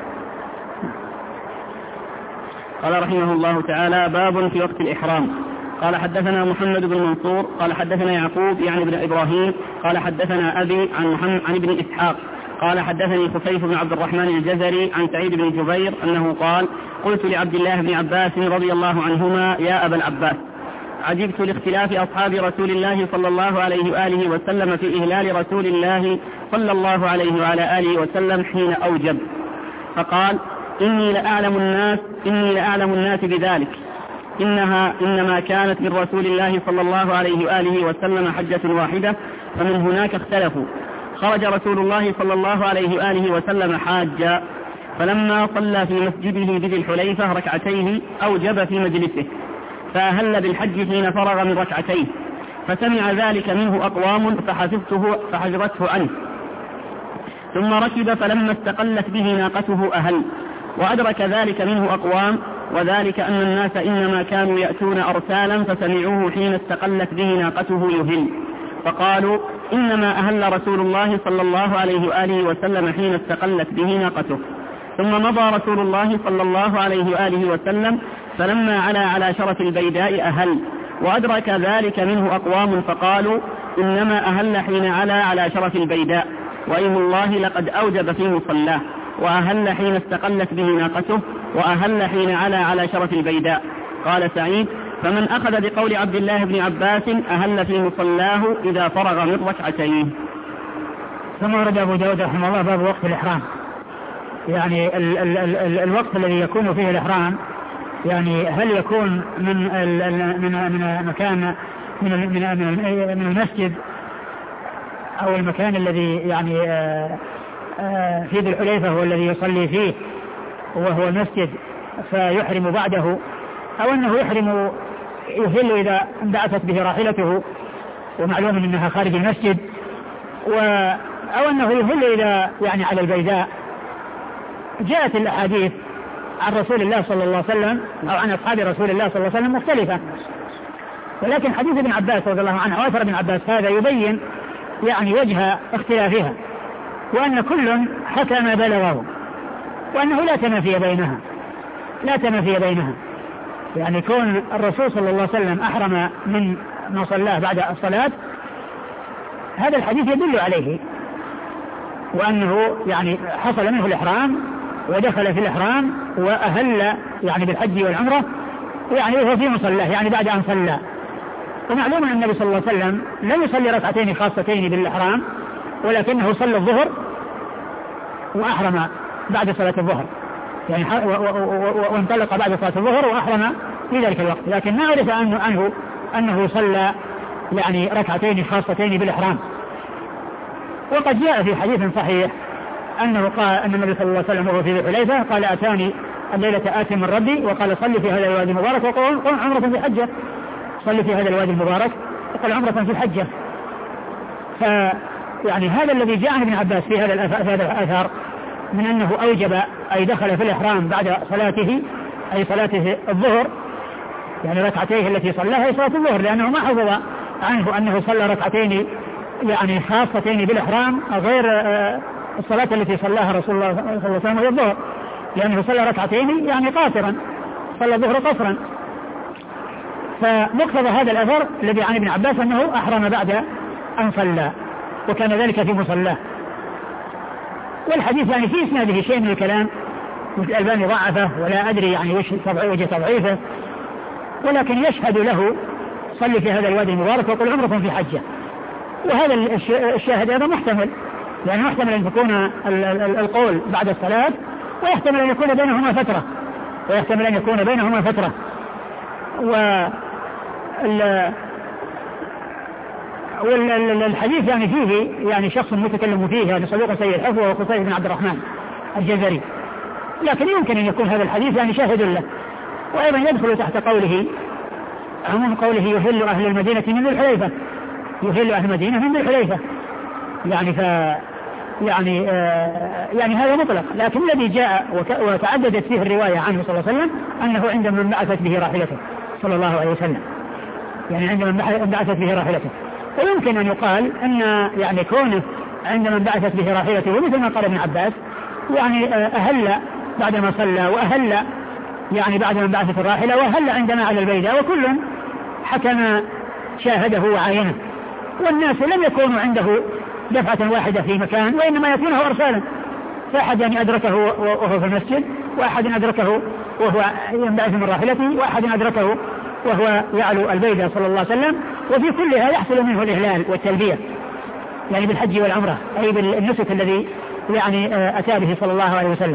قال رحمه الله تعالى باب في وقت الإحرام. قال حدثنا محمد بن منصور قال حدثنا يعقوب يعني بن إبراهيم قال حدثنا أبي عن محمد عن ابن إسحاق قال حدثني خفيف بن عبد الرحمن الجزري عن سعيد بن جبير أنه قال قلت لعبد الله بن عباس رضي الله عنهما يا أبا العباس عجبت لاختلاف أصحاب رسول الله صلى الله عليه وآله وسلم في إهلال رسول الله صلى الله عليه وعلى آله وسلم حين أوجب فقال إني لأعلم الناس إني لأعلم الناس بذلك إنها إنما كانت من رسول الله صلى الله عليه وآله وسلم حجة واحدة فمن هناك اختلفوا. خرج رسول الله صلى الله عليه وآله وسلم حاجا فلما صلى في مسجده بذي الحليفة ركعتيه أوجب في مجلسه فأهل بالحج حين فرغ من ركعتيه فسمع ذلك منه أقوام فحفظته فحفظته عنه ثم ركب فلما استقلت به ناقته أهل وأدرك ذلك منه أقوام وذلك أن الناس إنما كانوا يأتون أرسالا فسمعوه حين استقلت به ناقته يهل فقالوا إنما أهل رسول الله صلى الله عليه وآله وسلم حين استقلت به ناقته ثم مضى رسول الله صلى الله عليه وآله وسلم فلما علا على شرف البيداء أهل وأدرك ذلك منه أقوام فقالوا إنما أهل حين علا على شرف البيداء وإن الله لقد أوجب في مصلاه وأهل حين استقلت به ناقته وأهل حين علا على شرف البيداء. قال سعيد فمن أخذ بقول عبد الله بن عباس أهل في مصلاه إذا فرغ من ركعتين. ثم ورد أبو داود رحمه الله باب وقت الإحرام يعني ال ال ال ال الوقت الذي يكون فيه الإحرام يعني هل يكون من ال ال من من مكان من من من المسجد أو المكان الذي يعني آآ آآ في ذي الحليفة هو الذي يصلي فيه وهو المسجد فيحرم بعده أو أنه يحرم يهل إذا انبعثت به راحلته ومعلوم أنها خارج المسجد و أو أنه يهل إذا يعني على البيداء. جاءت الأحاديث عن رسول الله صلى الله عليه وسلم أو عن أصحاب رسول الله صلى الله عليه وسلم مختلفة ولكن حديث ابن عباس رضي الله عنه وأثر ابن عباس هذا يبين يعني وجه اختلافها وأن كل حكى ما بلغه وأنه لا تنافي بينها لا تنافي بينها يعني كون الرسول صلى الله عليه وسلم أحرم من مصلاه بعد الصلاة هذا الحديث يدل عليه وأنه يعني حصل منه الإحرام ودخل في الإحرام وأهل يعني بالحج والعمرة يعني هو في مصلاه يعني بعد أن صلى. ومعلوم أن النبي صلى الله عليه وسلم لم يصلي ركعتين خاصتين بالإحرام ولكنه صلى الظهر وأحرم بعد صلاة الظهر، يعني وانطلق بعد صلاة الظهر وأحرم في ذلك الوقت، لكن ما عرف عنه, عنه أنه صلى يعني ركعتين خاصتين بالإحرام. وقد جاء في حديث صحيح أنه قال أن النبي صلى الله عليه وسلم وهو في ذي الحليفة قال أتاني الليلة آت من ربي وقال صلي في هذا الوادي المبارك وقل عمرة في الحجة، صلي في هذا الوادي المبارك وقل عمرة في الحجة. فيعني هذا الذي جاء عن ابن عباس في هذا الأثر من أنه أوجب أي دخل في الإحرام بعد صلاته أي صلاته الظهر، يعني ركعتيه التي صلاها هي صلاة الظهر، لأنه ما حفظ عنه أنه صلى ركعتين يعني خاصتين بالإحرام غير الصلاة التي صلاها رسول الله صلى الله عليه وسلم وهي الظهر، لأنه صلى ركعتين يعني قاصرا، صلى الظهر قصرا. فمقتضى هذا الأثر الذي عن ابن عباس أنه أحرم بعد أن صلى، وكان ذلك في مصلاه. والحديث يعني في إسناده شيء من الكلام، الألباني ضعفه ولا أدري يعني وجه تضعيفه، ولكن يشهد له صلي في هذا الوادي المبارك وقل عمرة في حجة. وهذا الشاهد هذا محتمل، يعني محتمل أن يكون القول بعد الصلاة، ويحتمل أن يكون بينهما فترة ويحتمل أن يكون بينهما فترة والحديث يعني فيه يعني شخص متكلم فيه يعني صدوق سيء الحفظ وهو قصير بن عبد الرحمن الجزري، لكن يمكن أن يكون هذا الحديث يعني شاهد له. وأيضا يدخل تحت قوله عموم قوله يهل أهل المدينة من ذي الحليفة، يهل أهل المدينة من ذي الحليفة، يعني ف يعني آه يعني هذا مطلق، لكن الذي جاء وتعددت فيه الرواية عنه صلى الله عليه وسلم أنه عندما بعثت به راحلته صلى الله عليه وسلم، يعني عندما بعثت به راحلته. ويمكن أن يقال أن يعني كونه عندما بعثت به راحلته مثل ما قال ابن عباس يعني أهل بعدما صلى وأهل يعني بعدما بعثت الراحلة وأهل عندما على البيداء، وكل حكم شاهده وعاينه. والناس لم يكونوا عنده دفعة واحدة في مكان، وإنما يكونه أرسالا، فأحد يعني أدركه وهو في المسجد، وأحد أدركه وهو ينبعث من راحلته، وأحد أدركه وهو يعلو البيداء صلى الله عليه وسلم. وفي كلها يحصل منه الإهلال والتلبية يعني بالحج والعمرة أي بالنسك الذي يعني أتى به صلى الله عليه وسلم.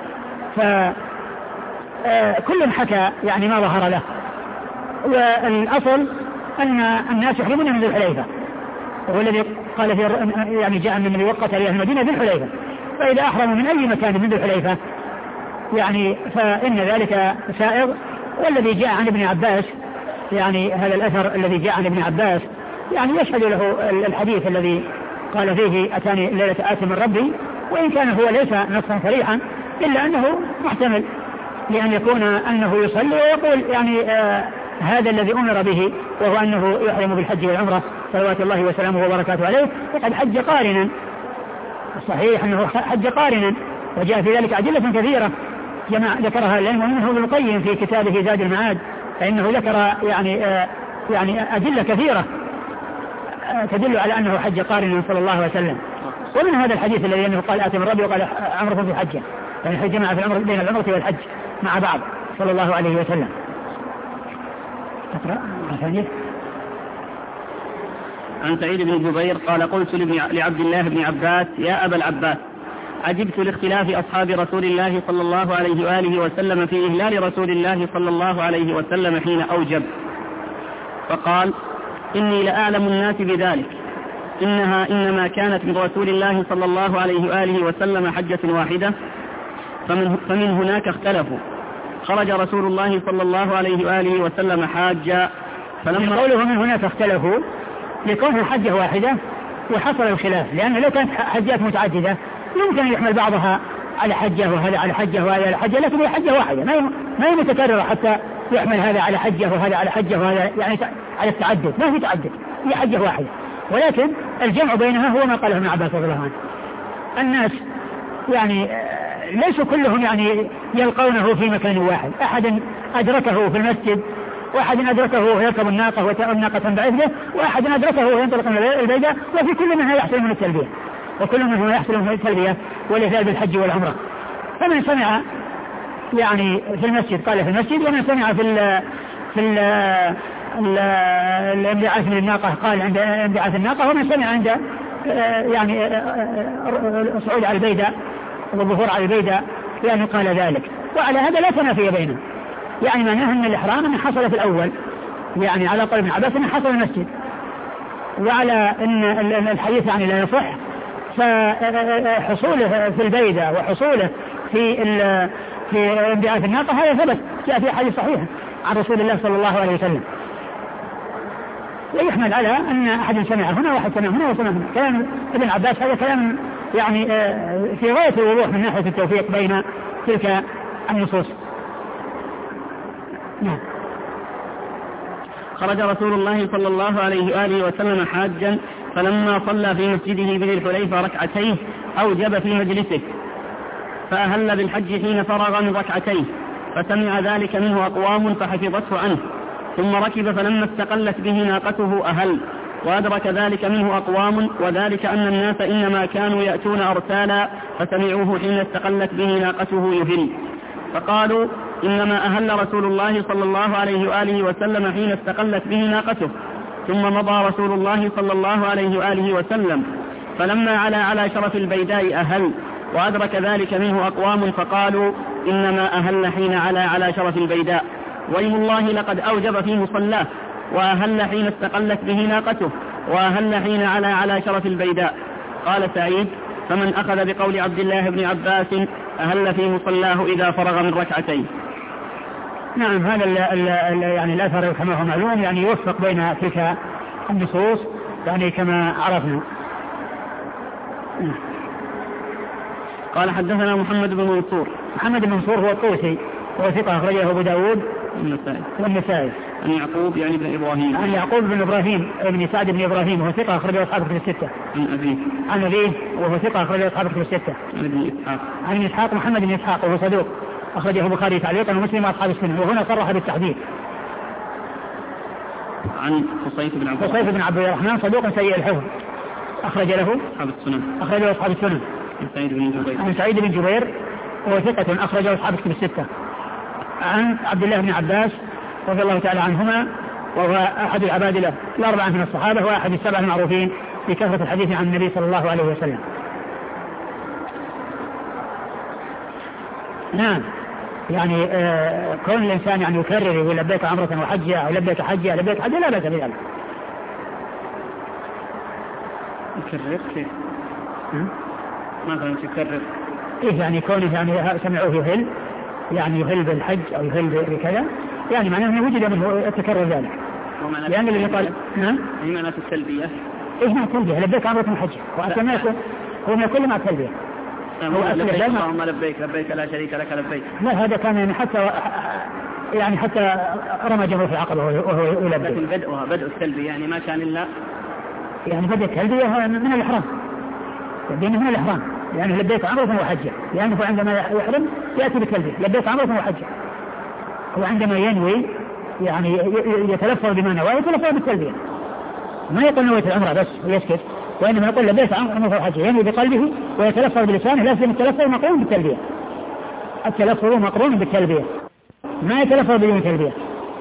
فكل حكى يعني ما ظهر له، والأصل أن الناس يحرمون من ذي الحليفة، وهو الذي قال في يعني جاء من الذي وقت لأهل المدينة ذي الحليفة، فإذا أحرموا من أي مكان من ذي الحليفة يعني فإن ذلك سائغ. والذي جاء عن ابن عباس يعني هذا الأثر الذي جاء عن ابن عباس يعني يشهد له الحديث الذي قال فيه أتاني الليلة آت من ربي، وإن كان هو ليس نصا صريحا إلا أنه محتمل لأن يكون أنه يصلي ويقول يعني آه هذا الذي أمر به، وهو أنه يحرم بالحج والعمرة صلوات الله وسلامه وبركاته عليه، وقد حج قارنا، صحيح أنه حج قارنا، وجاء في ذلك أدلة كثيرة جمع ذكرها العلم، ومنه ابن القيم في كتابه زاد المعاد، فإنه ذكر يعني آه يعني أدلة كثيرة آه تدل على أنه حج قارنا صلى الله عليه وسلم. ومن هذا الحديث الذي أنه قال آت من ربي وقال عمرة في حجه، يعني جمع في العمر بين العمرة والحج مع بعض صلى الله عليه وسلم. أقرأ ثانية. عن سعيد بن جبير قال قلت لعبد الله بن عباس يا أبا العباس عجبت لاختلاف أصحاب رسول الله صلى الله عليه وآله وسلم في إهلال رسول الله صلى الله عليه وسلم حين أوجب، فقال إني لأعلم الناس بذلك، إنها إنما كانت من رسول الله صلى الله عليه وآله وسلم حجة واحدة، فمن, فمن هناك اختلفوا، خرج رسول الله صلى الله عليه وآله وسلم حاجا، فلما قوله من هناك اختلفوا لكونها حجة واحدة وحصل الخلاف، لأن لو كانت حجات متعددة يمكن أن يحمل بعضها على حجة وهذا على حجة وهذا على حجة، لكن هي حجة واحدة ما هي متكررة حتى يحمل هذا على حجة وهذا على حجة وهذا يعني على التعدد، ما في تعدد، هي حجة واحدة. ولكن الجمع بينها هو ما قاله ابن عباس رضي الله عنه، الناس يعني ليسوا كلهم يعني يلقونه في مكان واحد، أحد أدركه في المسجد، وأحد أدركه وهو يركب الناقة والناقة تنبعث به، وأحد أدركه وهو ينطلق من البيداء، وفي كل منها يحصل من التلبية، وكل منها يحصل من التلبية والإهلال بالحج والعمرة. فمن سمع يعني في المسجد قال في المسجد، ومن سمع في ال في ال الانبعاث من الناقة قال عند انبعاث الناقة، ومن سمع عند يعني صعود على البيداء والظهور على البيداء يعني قال ذلك. وعلى هذا لا تنافي بينه، يعني معناه أن الإحرام أن حصل في الأول، يعني على قول ابن عباس أن حصل المسجد، وعلى أن الحديث يعني لا يصح، فحصوله في البيداء وحصوله في في انبعاث الناقة هذا ثبت، جاء في حديث صحيح عن رسول الله صلى الله عليه وسلم. ويحمل على أن أحد سمع هنا واحد سمع هنا وسمع هنا. كلام ابن عباس هذا كلام يعني في غاية الوضوح من ناحية التوفيق بين تلك النصوص. نعم. خرج رسول الله صلى الله عليه وآله وسلم حاجا، فلما صلى في مسجده بذي الحليفة ركعتين أوجب في مجلسه، فأهل بالحج حين فرغ من ركعتين، فسمع ذلك منه أقوام فحفظته عنه، ثم ركب فلما استقلت به ناقته أهل، وأدرك ذلك منه أقوام، وذلك أن الناس إنما كانوا يأتون أرسالا فسمعوه حين استقلت به ناقته يهل، فقالوا إنما أهل رسول الله صلى الله عليه وآله وسلم حين استقلت به ناقته، ثم مضى رسول الله صلى الله عليه وآله وسلم، فلما علا على شرف البيداء أهل، وأدرك ذلك منه أقوام فقالوا إنما أهل حين علا على شرف البيداء، وإيم الله لقد أوجب في مصلاه، وأهل حين استقلت به ناقته، وأهل حين علا على شرف البيداء. قال سعيد: فمن أخذ بقول عبد الله بن عباس أهل في مصلاه إذا فرغ من ركعتين. نعم، هذا ال ال ال يعني الأثر كما هو معلوم يعني يوفق بين تلك النصوص يعني كما عرفنا. قال حدثنا محمد بن منصور. محمد بن منصور هو الطوسي وهو ثقة أخرجه أبو داود والنسائي. والنسائي. عن يعقوب يعني بن إبراهيم. عن يعقوب بن إبراهيم ابن سعد بن إبراهيم وهو ثقة أخرجه أصحاب الكتب الستة. عن أبيه. عن أبيه وهو ثقة أخرجه أصحاب الكتب الستة. عن ابن إسحاق. عن ابن إسحاق محمد بن إسحاق وهو صدوق أخرجه البخاري تعليقا ومسلم وأصحاب السنة، وهنا صرح بالتحديد. عن قصيف بن عبد قصيف بن عبد الرحمن صدوق سيء الحفظ أخرج له أصحاب السنن. أخرج له أصحاب السنن. عن سعيد بن جبير. عن سعيد بن جبير وهو ثقة أخرجه أصحاب الكتب الستة. عن عبد الله بن عباس رضي الله تعالى عنهما وهو أحد العبادلة الأربعة من الصحابة وأحد السبعة المعروفين بكثرة الحديث عن النبي صلى الله عليه وسلم. نعم، يعني آه كون الإنسان يعني يكرر يقول لبيك عمرة وحجة أو لبيك حجة لبيك حجة لا بأس بذلك. يكرر كيف؟ ما فهمت يكرر؟ إيه يعني كونه يعني سمعوه يهل يعني يهل بالحج أو يهل بكذا يعني معناه أنه وجد منه التكرر ذلك. لأن اللي قال نعم هي معنى التلبية. إيه معنى التلبية لبيك عمرة وحجة وأصلا ما يكون هو ما كل مع التلبية. هو لبيك اللهم لبيك لبيك لا شريك لك لبيك. لا هذا كان يعني حتى يعني حتى رمى جمهور في العقبة وهو يلبي. لكن بدءها بدء التلبية يعني ما كان إلا يعني بدء التلبية من الإحرام لأنه من الإحرام يعني لبيك عمرة وحجة لأنه عندما يحرم يأتي بالتلبية لبيك عمرة وحجة. هو عندما ينوي يعني يتلفظ بما نوى يتلفظ بالتلبية ما يقول نويت العمرة بس ويسكت وإنما يقول لبيك عمرة وحجة ينوي بقلبه ويتلفظ بلسانه لازم التلفظ مقرون بالتلبية. التلفظ مقرون بالتلبية ما يتلفظ بدون تلبية.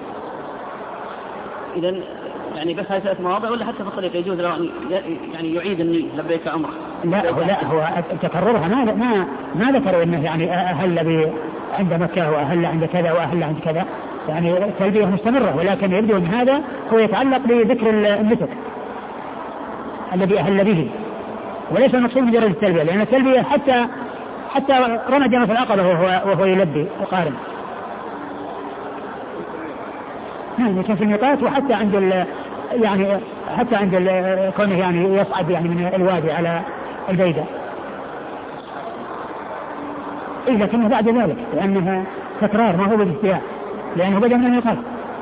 إذا يعني بس هاي ثلاث مواضع ولا حتى في الطريق يجوز لو يعني يعيد النية لبيك عمرة؟ لا هو لا هو تكررها ما ما ما ذكروا انه يعني اهل عند مكة واهل عند كذا واهل عند كذا يعني التلبية مستمرة ولكن يبدو ان هذا هو يتعلق بذكر النسك الذي اهل به وليس المقصود مجرد التلبية لان التلبية حتى حتى رمى جمرة العقبة وهو وهو يلبي وقارن يكون في الميقات وحتى عند ال يعني حتى عند كونه يعني يصعد يعني من الوادي على البيداء. إيه لكنه بعد ذلك لأنها تكرار ما هو بالاستياء لأنه بدأ من الميقات.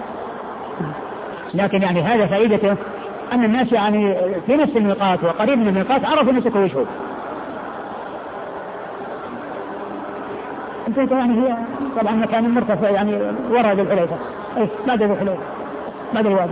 لكن يعني هذا فائدته أن الناس يعني في نفس الميقات وقريب من الميقات عرفوا نسك وجهه. انت يعني هي طبعا مكان مرتفع يعني وراء ذي الحليفة اي بعد ذي الحليفة بعد الوادي.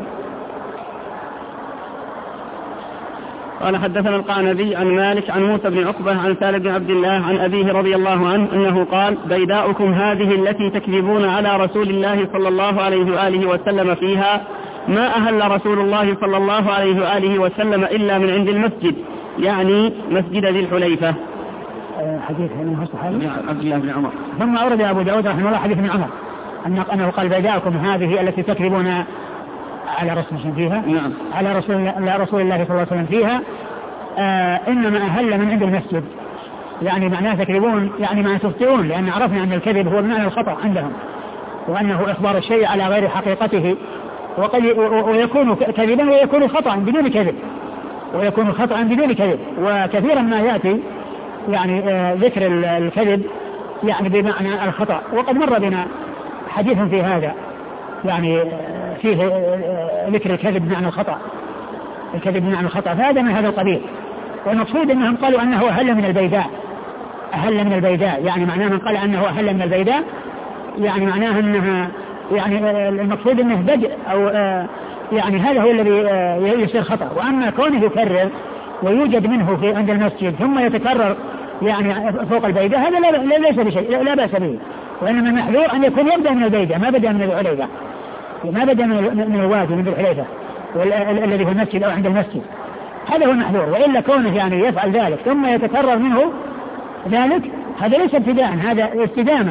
قال حدثنا القعنبي عن مالك عن موسى بن عقبة عن سالم بن عبد الله عن أبيه رضي الله عنه أنه قال بيداؤكم هذه التي تكذبون على رسول الله صلى الله عليه وآله وسلم فيها ما أهل رسول الله صلى الله عليه وآله وسلم إلا من عند المسجد يعني مسجد ذي الحليفة. حديث من الصحابي عبد الله بن عمر. ثم أورد أبو داود رحمه الله حديث من عمر أنه قال بيداءكم هذه التي تكذبون على رسول فيها نعم. على رسول الله رسول الله صلى الله عليه وسلم فيها آه إنما أهل من عند المسجد، يعني معناه تكذبون يعني ما تخطئون، لأن عرفنا أن الكذب هو بمعنى الخطأ عندهم، وأنه إخبار الشيء على غير حقيقته، وقد ويكون كذبا ويكون خطأ بدون كذب، ويكون خطأ بدون كذب. وكثيرا ما يأتي يعني آه ذكر الكذب يعني بمعنى الخطأ، وقد مر بنا حديث في هذا يعني آه فيه آه ذكر الكذب بمعنى الخطأ، الكذب بمعنى الخطأ، فهذا من هذا القبيل. والمقصود أنهم قالوا أنه أهل من البيداء، أهل من البيداء يعني معناه من قال أنه أهل من البيداء يعني معناه أنها يعني المقصود أنه بدء أو آه يعني هذا هو الذي آه يصير خطأ. وأما كونه يكرر ويوجد منه في عند المسجد ثم يتكرر يعني فوق البيداء هذا لا, لا ليس بشيء، لا بأس به، وإنما المحذور أن يكون يبدأ من البيداء ما بدأ من الحليفة، ما بدأ من الوادي من الحليفة الذي هو المسجد أو عند المسجد، هذا هو المحذور. وإلا كونه يعني يفعل ذلك ثم يتكرر منه ذلك هذا ليس ابتداء، هذا استدامة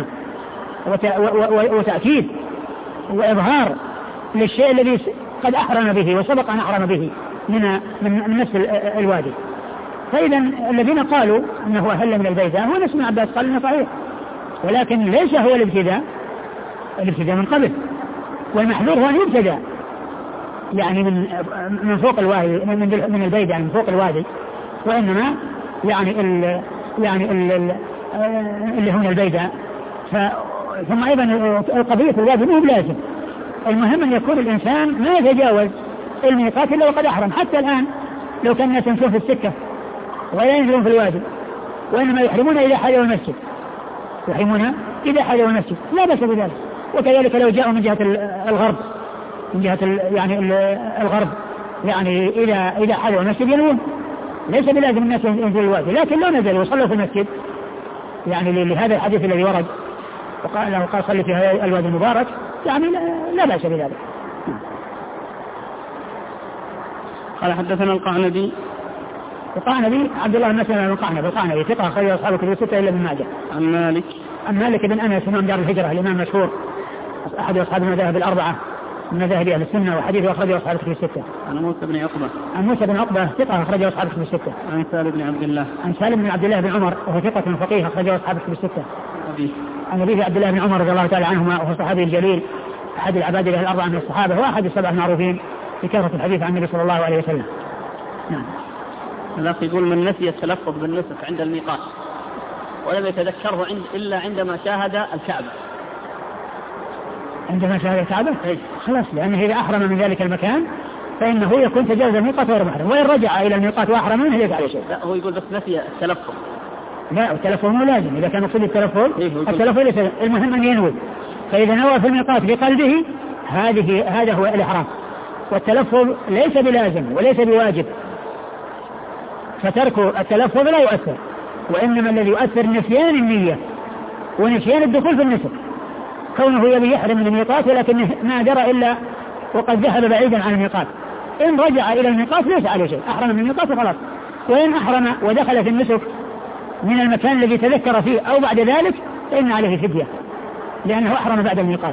وتأكيد وإظهار للشيء الذي قد أحرم به وسبق أن أحرم به من من نفس الوادي. فإذا الذين قالوا أنه أهل من البيداء هو نفس ابن عباس قال إنه صحيح، ولكن ليس هو الابتداء، الابتداء من قبل، والمحذور هو أن يبتدأ يعني من من فوق الوادي من من البيداء من فوق الوادي، وإنما يعني ال يعني ال اللي هم البيداء. ثم أيضا القضية الوادي مو بلازم، المهم أن يكون الإنسان ما يتجاوز الميقات إلا وقد أحرم. حتى الآن لو كان الناس يمشون في السكة ولا ينزلون في الوادي وإنما يحرمون إذا حلوا المسجد، يحرمون إذا حلوا المسجد لا بأس بذلك. وكذلك لو جاءوا من جهة الغرب من جهة يعني الغرب يعني إذا إذا حلوا المسجد ينوون، ليس بلازم الناس ينزلوا الوادي، لكن لو نزلوا وصلوا في المسجد يعني لهذا الحديث الذي ورد وقال له قال صلي في هذا الوادي المبارك يعني لا بأس بذلك. قال حدثنا القعنبي. القعنبي عبد الله بن مسلمة القعنبي القعنبي ثقة أخرجه أصحاب الكتب الستة إلا ابن ماجه. عن مالك عن مالك بن أنس إمام دار الهجرة الإمام المشهور أحد أصحاب المذاهب الأربعة من مذاهب أهل السنة، وحديثه أخرجه أصحاب الكتب الستة. عن موسى بن عقبة. عن موسى بن عقبة ثقة أخرجه أصحاب الكتب الستة. عن سالم بن عبد الله. عن سالم بن عبد الله بن عمر وهو ثقة فقيه أخرجه أصحاب الكتب الستة. أبي. عن أبيه عبد الله بن عمر رضي الله تعالى عنهما وهو صحابي الجليل أحد العباد له الأربعة من الصحابة وأحد السبع المعروفين بكثرة الحديث عن النبي صلى الله عليه وسلم. نعم. الأخ يقول من نسي التلفظ بالنسك عند الميقات ولم يتذكره عند إلا عندما شاهد الكعبة. عندما شاهد الكعبة؟ خلاص، لأنه إذا أحرم من ذلك المكان فإنه يكون تجاوز الميقات غير محرم، وإن رجع إلى الميقات وأحرم منه ليس عليه شيء. لا هو يقول بس نسي التلفظ. لا التلفظ مو لازم، إذا كان مقصود التلفظ التلفظ ليس، المهم أن ينوي. فإذا نوى في الميقات بقلبه هذه هذا هو الإحرام، والتلفظ ليس بلازم وليس بواجب، فترك التلفظ لا يؤثر، وإنما الذي يؤثر نسيان النية ونسيان الدخول في النسك، كونه يبي يحرم من الميقات ولكن ما درى إلا وقد ذهب بعيدا عن الميقات. إن رجع إلى الميقات ليس عليه شيء، أحرم من الميقات وخلاص. وإن أحرم ودخل في النسك من المكان الذي تذكر فيه أو بعد ذلك فإن عليه فدية، لأنه أحرم بعد الميقات.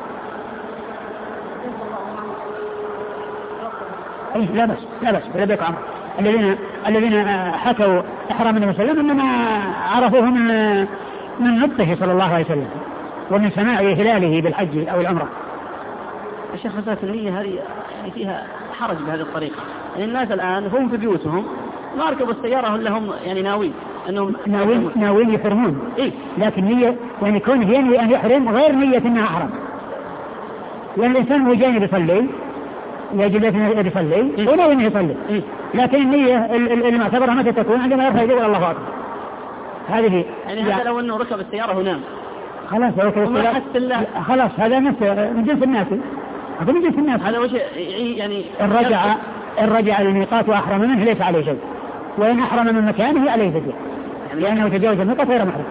أي لا بس لا بس لا بيك عمر. الذين الذين حكوا إحرام النبي صلى الله عليه وسلم إنما عرفوه من من نطقه صلى الله عليه وسلم ومن سماع هلاله بالحج أو العمرة. الشيخ مسألة النية هذه يعني فيها حرج بهذه الطريقة، يعني الناس الآن هم في بيوتهم ما ركبوا السيارة إلا هم يعني ناويين أنهم ناويين ناويين يحرمون. إيه؟ لكن نية يعني كونه ينوي أن يحرم غير نية أنها أحرم. لأن الإنسان هو جاي بيصلي يجب أن يصلي إيه؟ وناوي أن يصلي إيه؟ لكن النية المعتبرة متى تكون عندما يرفع يقول الله أكبر. هذه يعني هذا لو أنه ركب السيارة ونام خلاص خلاص هذا نفس من جنس الناس، هذا من جنس الناس. هذا وش يعني الرجع الرجع للميقات وأحرم منه ليس عليه شيء، وإن أحرم من مكانه عليه فدية لأنه تجاوز الميقات غير محرم.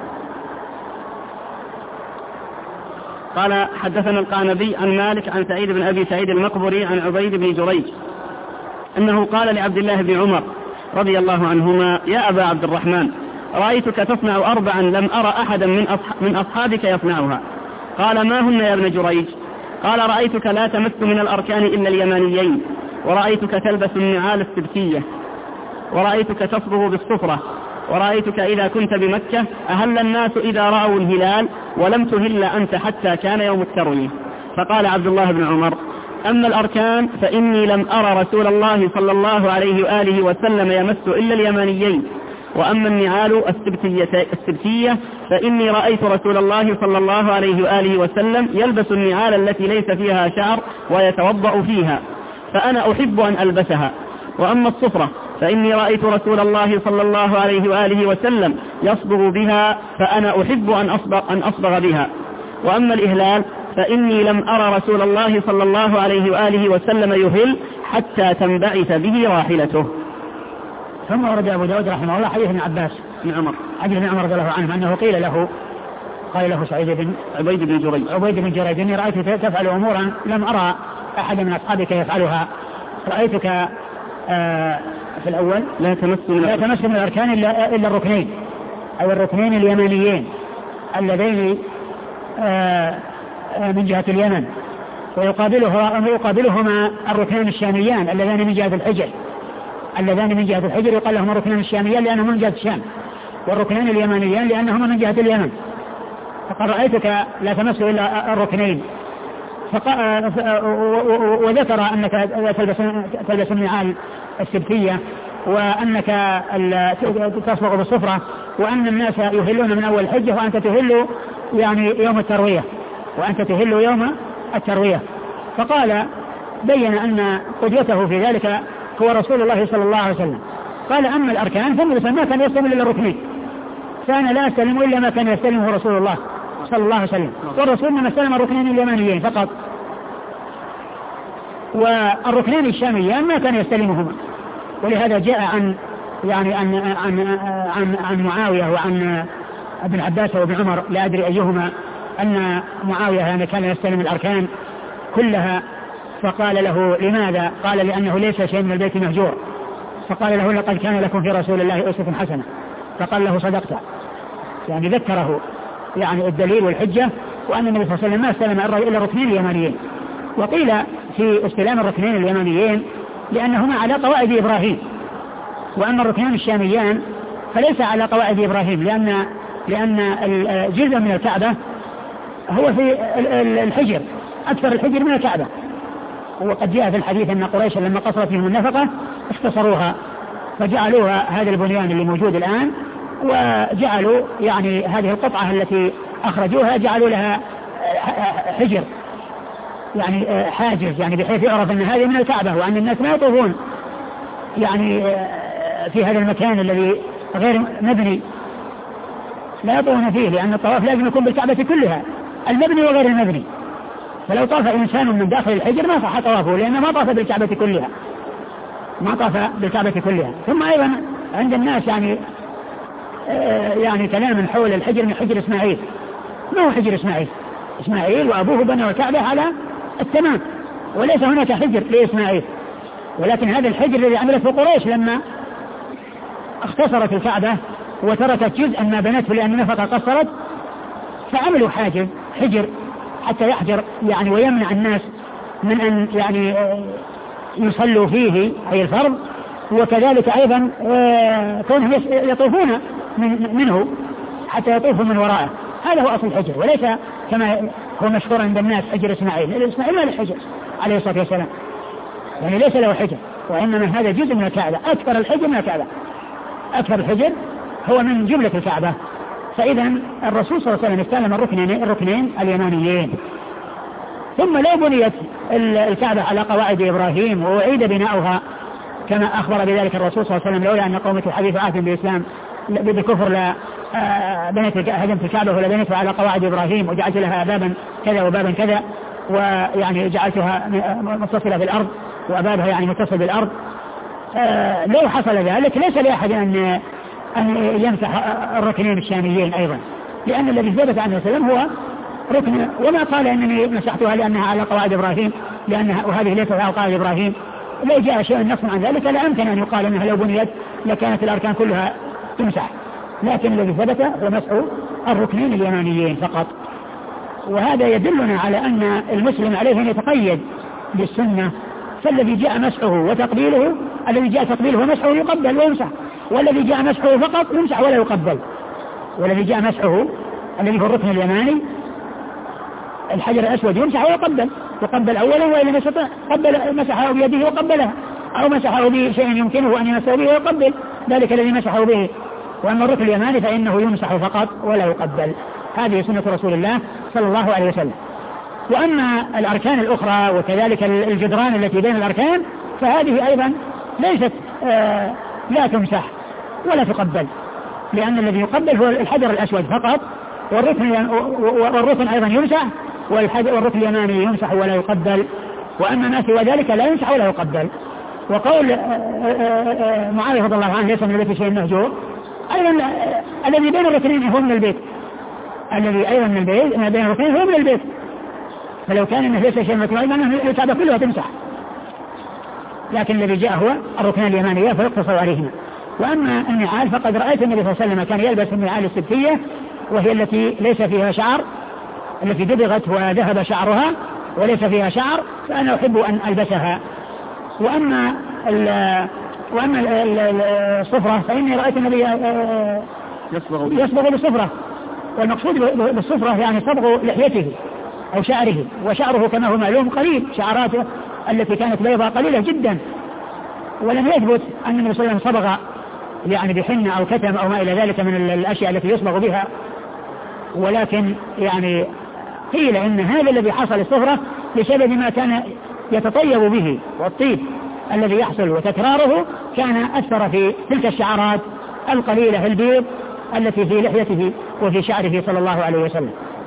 قال حدثنا القعنبي عن مالك عن سعيد بن أبي سعيد المقبري عن عبيد بن جريج أنه قال لعبد الله بن عمر رضي الله عنهما: يا أبا عبد الرحمن، رأيتك تصنع أربعا لم أرى أحدا من, أصح من أصحابك يصنعها. قال ما هن يا ابن جريج؟ قال رأيتك لا تمس من الأركان إلا اليمانيين، ورأيتك تلبس النعال السبتية، ورأيتك تصبغ بالصفرة، ورأيتك إذا كنت بمكة أهل الناس إذا رأوا الهلال ولم تهل أنت حتى كان يوم التروية. فقال عبد الله بن عمر أما الأركان فإني لم أرى رسول الله صلى الله عليه وآله وسلم يمس إلا اليمانيين، وأما النعال السبتية, السبتية فإني رأيت رسول الله صلى الله عليه وآله وسلم يلبس النعال التي ليس فيها شعر ويتوضأ فيها، فأنا أحب أن ألبسها. وأما الصفرة فإني رأيت رسول الله صلى الله عليه وآله وسلم يصبغ بها، فأنا أحب أن أصبغ, أن أصبغ بها. وأما الإهلال فإني لم أرى رسول الله صلى الله عليه وآله وسلم يهل حتى تنبعث به راحلته. ثم ورد أبو داود رحمه الله حديث ابن عباس بن عمر حديث ابن عمر رضي الله عنه أنه قيل له قال له سعيد بن عبيد بن جريج عبيد بن جريج إني رأيتك تفعل أمورا لم أرى أحد من أصحابك يفعلها. رأيتك آه في الأول لا تمس من, لا تمس من الأركان إلا, إلا الركنين أو الركنين اليمانيين اللذين آه من جهة اليمن، ويقابلهما ويقابلهما الركنان الشاميان اللذان من جهة الحجر اللذان من جهة الحجر يقال لهما الركنان الشاميان لأنهما من جهة الشام، والركنان اليمانيان لأنهما من جهة اليمن. فقد رأيتك لا تمس إلا الركنين، وذكر أنك تلبس النعال السبتية، وأنك تصبغ بالصفرة، وأن الناس يهلون من أول الحجة وأنت تهل يعني يوم التروية وأنت تهل يوم التروية. فقال بين أن قدوته في ذلك هو رسول الله صلى الله عليه وسلم. قال أما الأركان ثم ما كان يستلم إلا الركنين، فأنا لا أستلم إلا ما كان يستلمه رسول الله صلى الله عليه وسلم، والرسول ما استلم الركنين اليمانيين فقط، والركنين الشاميين ما كان يستلمهما. ولهذا جاء عن يعني عن عن عن, عن معاوية وعن ابن عباس وابن عمر لا أدري أيهما أن معاوية يعني كان يستلم الأركان كلها، فقال له لماذا؟ قال لأنه ليس شيء من البيت مهجور. فقال له لقد كان لكم في رسول الله أسوة حسنة. فقال له صدقت، يعني ذكره يعني الدليل والحجة، وأن النبي صلى الله عليه وسلم ما استلم إلا الركنين اليمانيين. وقيل في استلام الركنين اليمانيين لأنهما على قواعد إبراهيم، وأما الركنين الشاميان فليس على قواعد إبراهيم، لأن لأن جزء من الكعبة هو في الحجر، أكثر الحجر من الكعبة. وقد جاء في الحديث أن قريش لما قصرت منهم النفقة اختصروها فجعلوها هذا البنيان اللي موجود الآن، وجعلوا يعني هذه القطعة التي أخرجوها جعلوا لها حجر يعني حاجز، يعني بحيث يعرف أن هذه من الكعبة، وأن الناس ما يطوفون يعني في هذا المكان الذي غير مبني لا يطوفون فيه، لأن الطواف لازم يكون بالكعبة كلها المبني وغير المبني. فلو طاف إنسان من داخل الحجر ما صح طوافه، لأنه ما طاف بالكعبة كلها ما طاف بالكعبة كلها. ثم أيضا عند الناس يعني آه يعني كلام حول الحجر من حجر إسماعيل. ما هو حجر إسماعيل؟ إسماعيل وأبوه بنوا الكعبة على التمام، وليس هناك حجر لإسماعيل، ولكن هذا الحجر الذي عملته قريش لما اختصرت الكعبة وتركت جزءا ما بنته لأن النفقة قصرت، فعملوا حاجز حجر حتى يحجر يعني ويمنع الناس من أن يعني يصلوا فيه أي الفرض، وكذلك أيضا كونهم يطوفون منه حتى يطوفوا من وراءه. هذا هو أصل الحجر، وليس كما هو مشهور عند الناس حجر إسماعيل. إسماعيل ما له حجر عليه الصلاة والسلام، يعني ليس له حجر، وإنما هذا جزء من الكعبة، أكثر الحجر من الكعبة، أكثر الحجر هو من جملة الكعبة. فإذا الرسول صلى الله عليه وسلم استلم الركنين الركنين اليمانيين. ثم لو بنيت الكعبة على قواعد إبراهيم وأعيد بناؤها كما أخبر بذلك الرسول صلى الله عليه وسلم، لولا أن قومته حديث عهد بالإسلام بكفر لا بنيت هدمت الكعبة ولا بنيتها على قواعد إبراهيم وجعلت لها بابا كذا وبابا كذا، ويعني جعلتها متصلة بالأرض وأبابها يعني متصل بالأرض. لو حصل ذلك ليس لأحد أن أن يمسح الركنين الشاميين أيضا، لأن الذي ثبت عنه وسلم هو ركن، وما قال أنني مسحتها لأنها على قواعد إبراهيم لأنها وهذه ليست على قواعد إبراهيم. لو جاء شيء نص عن ذلك لا يمكن أن يقال أنها لو بنيت لكانت الأركان كلها تمسح، لكن الذي ثبت هو مسح الركنين اليمانيين فقط. وهذا يدلنا على أن المسلم عليه أن يتقيد بالسنة، فالذي جاء مسحه وتقبيله، الذي جاء تقبيله ومسحه يقبل ويمسح، والذي جاء مسحه فقط يمسح ولا يقبل. والذي جاء مسحه الذي هو الركن اليماني الحجر الأسود يمسح ويقبل، يقبل أولا، وإذا ما استطاع قبل مسحه بيده وقبلها، أو مسحه بشيء يمكنه أن يمسح به ويقبل ذلك الذي مسحه به. وأما الركن اليماني فإنه يمسح فقط ولا يقبل. هذه سنة رسول الله صلى الله عليه وسلم. وأما الأركان الأخرى وكذلك الجدران التي بين الأركان فهذه أيضا ليست آه لا تمسح ولا تقبل، لأن الذي يقبل هو الحجر الأسود فقط، والركن, والركن أيضا يمسح، والركن اليماني يمسح ولا يقبل. وأما ما سوى ذلك لا يمسح ولا يقبل. وقول معاوية رضي الله عنه ليس من البيت شيء مهجور، أيضا الذي بين الركنين هو من البيت، الذي أيضا من البيت ما بين الركنين هو من البيت، فلو كان انه ليس شيء مهجور أيضا الكعبة كلها تمسح، لكن الذي جاء هو الركنان اليمانية فيقتصر عليهما. وأما النعال فقد رأيت النبي صلى الله عليه وسلم كان يلبس النعال السبتية، وهي التي ليس فيها شعر، التي دبغت وذهب شعرها وليس فيها شعر، فأنا أحب أن ألبسها. وأما ال وأما الصفرة فإني رأيت النبي يصبغ بالصفرة، والمقصود بالصفرة يعني صبغ لحيته أو شعره، وشعره كما هو معلوم قليل، شعراته التي كانت بيضاء قليلة جدا، ولم يثبت أن النبي صلى الله عليه وسلم صبغ يعني بحنة أو كتم أو ما إلى ذلك من الأشياء التي يصبغ بها. ولكن يعني قيل إن هذا الذي حصل الصفرة بسبب ما كان يتطيب به، والطيب الذي يحصل وتكراره كان أثر في تلك الشعرات القليلة البيض التي في لحيته وفي شعره صلى الله عليه وسلم.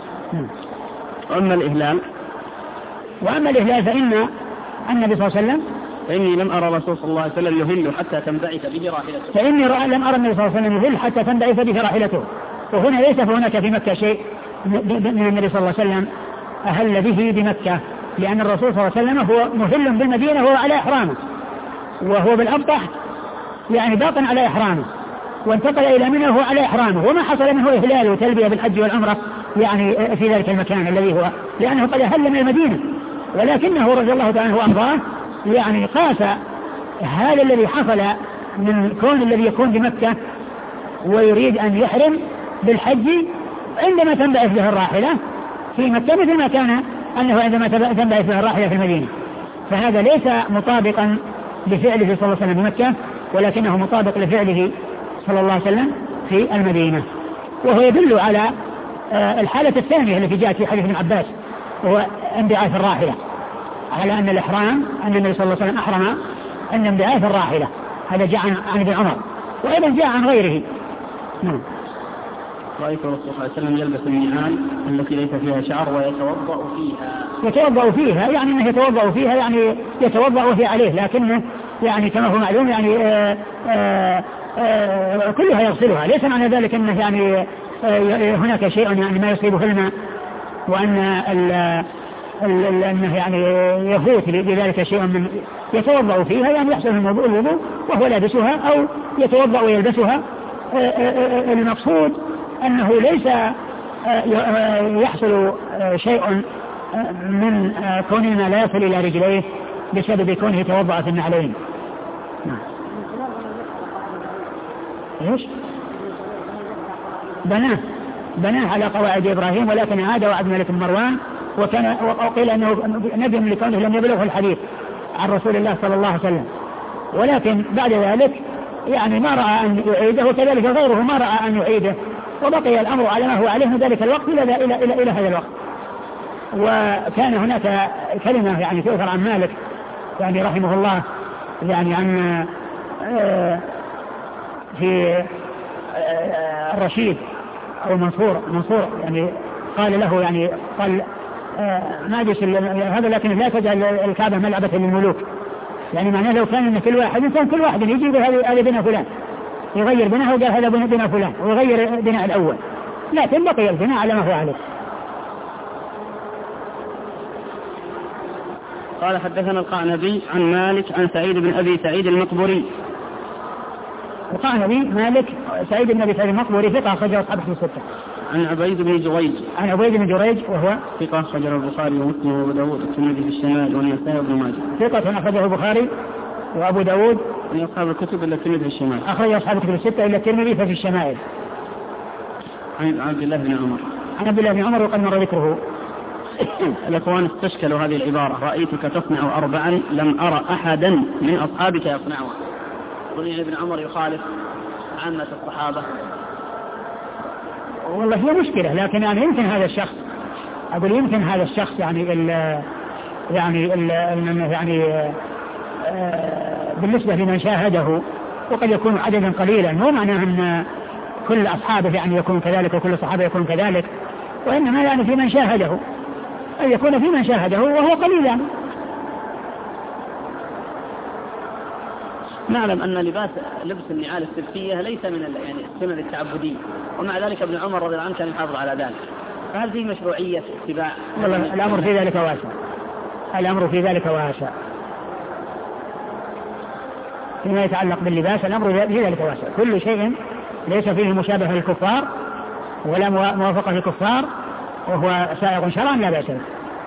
وأما الإهلال وأما الإهلال فإن النبي صلى الله عليه وسلم فإني لم أرى رسول صلى الله عليه وسلم يهل حتى تنبعث به راحلته فإني رأى لم أرى النبي صلى الله عليه وسلم يهل حتى تنبعث به راحلته. وهنا ليس هناك في مكة شيء من النبي صلى الله عليه وسلم أهل به بمكة، لأن الرسول صلى الله عليه وسلم هو مهل بالمدينة وهو على إحرامه، وهو بالأبطح يعني باق على إحرامه، وانتقل إلى منى وهو على إحرامه، وما حصل منه إهلال وتلبية بالحج والعمرة يعني في ذلك المكان الذي هو، لأنه قد أهل من المدينة، ولكنه رضي الله تعالى عنه وأرضاه يعني قاس هذا الذي حصل من كون الذي يكون بمكة ويريد أن يحرم بالحج عندما تنبعث به الراحلة في مكة، مثل ما كان أنه عندما تنبعث به الراحلة في المدينة. فهذا ليس مطابقا لفعله صلى الله عليه وسلم بمكة، ولكنه مطابق لفعله صلى الله عليه وسلم في المدينة. وهو يدل على الحالة الثانية التي جاءت في حديث ابن عباس، وهو انبعاث الراحلة، على أن الإحرام أن النبي صلى الله عليه وسلم أحرم أن انبعاث الراحلة، هذا جاء عن ابن عمر، وأيضا جاء عن غيره. نعم. رأيت الرسول صلى الله عليه وسلم يلبس النعال التي ليس فيها شعر ويتوضأ فيها. يتوضأ فيها يعني أنه يتوضأ فيها يعني يتوضأ وهي عليه، لكنه يعني كما هو معلوم يعني آآ آآ آآ كلها يغسلها، ليس معنى ذلك أنه يعني هناك شيء يعني ما يصيبه الماء، وأن أنه يعني يفوت بذلك شيء من يتوضأ فيها يعني يحصل من الوضوء وهو لابسها أو يتوضأ ويلبسها. المقصود أنه ليس يحصل شيء من كونه لا يصل إلى رجليه بسبب كونه توضأ في النعلين. ايش؟ بناه بناه على قواعد إبراهيم، ولكن عاد وعد ملك مروان، وكان وقيل أنه نبي لكونه لم يبلغه الحديث عن رسول الله صلى الله عليه وسلم، ولكن بعد ذلك يعني ما رأى أن يعيده، وكذلك غيره ما رأى أن يعيده، وبقي الأمر على ما هو عليه من ذلك الوقت إلى إلى إلى, إلى هذا الوقت. وكان هناك كلمة يعني تؤثر عن مالك يعني رحمه الله يعني عن في الرشيد أو منصور منصور يعني قال له يعني قال ما أدري هذا، لكن لا تجعل الكعبة ملعبة للملوك، يعني معناه لو كان إن كل واحد إنسان كل واحد يجي يقول هذا بناء فلان، يغير بناءه وقال هذا بناء فلان ويغير بناء الأول، لكن بقي البناء على ما هو عليه. قال حدثنا القعنبي عن مالك عن سعيد بن أبي سعيد المقبري وقال به مالك سعيد بن أبي سعيد المقبوري ثقة أخرجه أصحاب الكتب الستة. عن عبيد بن جريج عن عبيد بن جريج وهو ثقة أخرجه البخاري ومسلم وأبو داود والترمذي في الشمال والنسائي وابن ماجه. ثقة أخرجه البخاري وأبو داود من أصحاب الكتب إلا الترمذي في الشمال. أخرج أصحاب الكتب الستة إلا الترمذي ففي الشمائل. عن عبد الله بن عمر. عن عبد الله بن عمر وقد مر ذكره. الأخوان استشكلوا هذه العبارة رأيتك تصنع أربعا لم أرى أحدا من أصحابك يصنعها. يقول يعني ابن عمر يخالف عامة الصحابة. والله هي مشكلة، لكن يعني يمكن هذا الشخص أقول يمكن هذا الشخص يعني ال يعني ال يعني آه بالنسبة لمن شاهده وقد يكون عددا قليلا، مو معناه أن كل أصحابه يعني يكون كذلك وكل صحابه يكون كذلك، وإنما يعني في من شاهده أن يكون في من شاهده وهو قليلا. نعلم أن لباس لبس النعال السبتية ليس من يعني السنن التعبدية، ومع ذلك ابن عمر رضي الله عنه كان يحافظ على ذلك. فهل فيه مشروعية اتباع؟ والله الأمر في ذلك واسع، الأمر في ذلك واسع. فيما يتعلق باللباس الأمر في ذلك واسع، كل شيء ليس فيه مشابهة للكفار ولا موافقة للكفار وهو سائغ شرعا لا بأس به.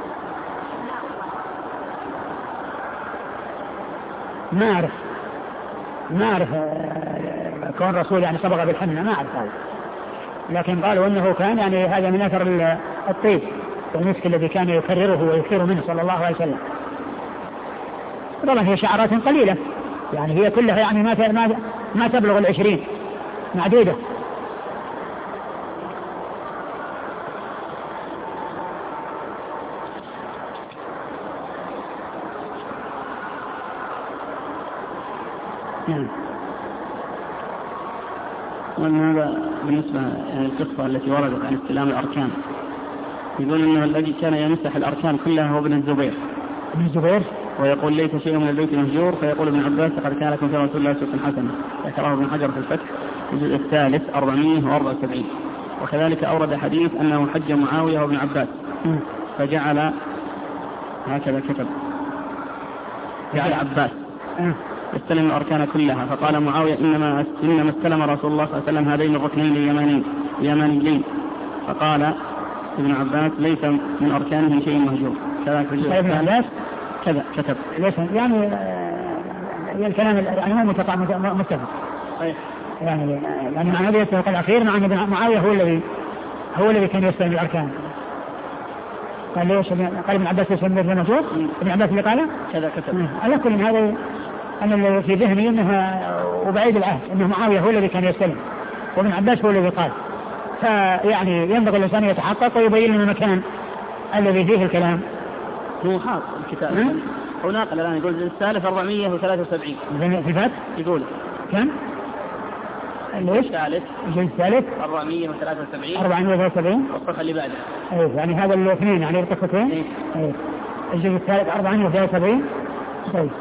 ما أعرف ما أعرف كون رسول يعني صبغ بالحنة، ما أعرف هذا، لكن قالوا أنه كان يعني هذا من أثر الطيب والمسك الذي كان يكرره ويكثر منه صلى الله عليه وسلم. طبعا هي شعرات قليلة يعني هي كلها يعني ما ما تبلغ العشرين، معدودة. نعم. وهذا بالنسبة للقصة التي وردت عن استلام الأركان، يقول إنه الذي كان يمسح الأركان كلها هو ابن الزبير. ابن الزبير ويقول ليس شيء من البيت مهجور، فيقول ابن عباس قد كان لكم في رسول الله أسوة حسنة. ذكره ابن حجر في الفتح الجزء الثالث أربعمائة وأربعة وسبعين. وكذلك أورد حديث أنه حج معاوية وابن عباس فجعل هكذا كتب جعل عباس يستلم الأركان كلها، فقال معاوية إنما إنما استلم رسول الله صلى الله عليه وسلم هذين الركنين اليمانيين اليمانيين. فقال ابن عباس ليس من أركانه شيء مهجور. كذا ابن عباس كذا كتب ليس يعني آه الكلام يعني مو متفق متفق يعني يعني معنى هذا يتفق الأخير مع أن معاوية هو الذي هو الذي كان يستلم الأركان. قال ليش قال ابن عباس ليس من مهجور؟ ابن عباس اللي قاله كذا كتب. على كل هذا أنا اللي في ذهني أنه وبعيد العهد أنه معاوية هو الذي كان يستلم وابن عباس هو الذي قال. فيعني ينبغي الإنسان يتحقق ويبين لنا المكان الذي فيه الكلام. هو حاط الكتاب هو ناقل الآن يقول الثالث أربعمائة وثلاثة وسبعين في الفتح يقول كم؟ ليش؟ الثالث الجزء الثالث أربعمائة وثلاثة وسبعين أربعمائة وثلاثة وسبعين والصفحة اللي بعدها. أيه يعني هذا الاثنين يعني القصتين. إيه. أيه الجزء الثالث أربعمائة وثلاثة وسبعين. طيب.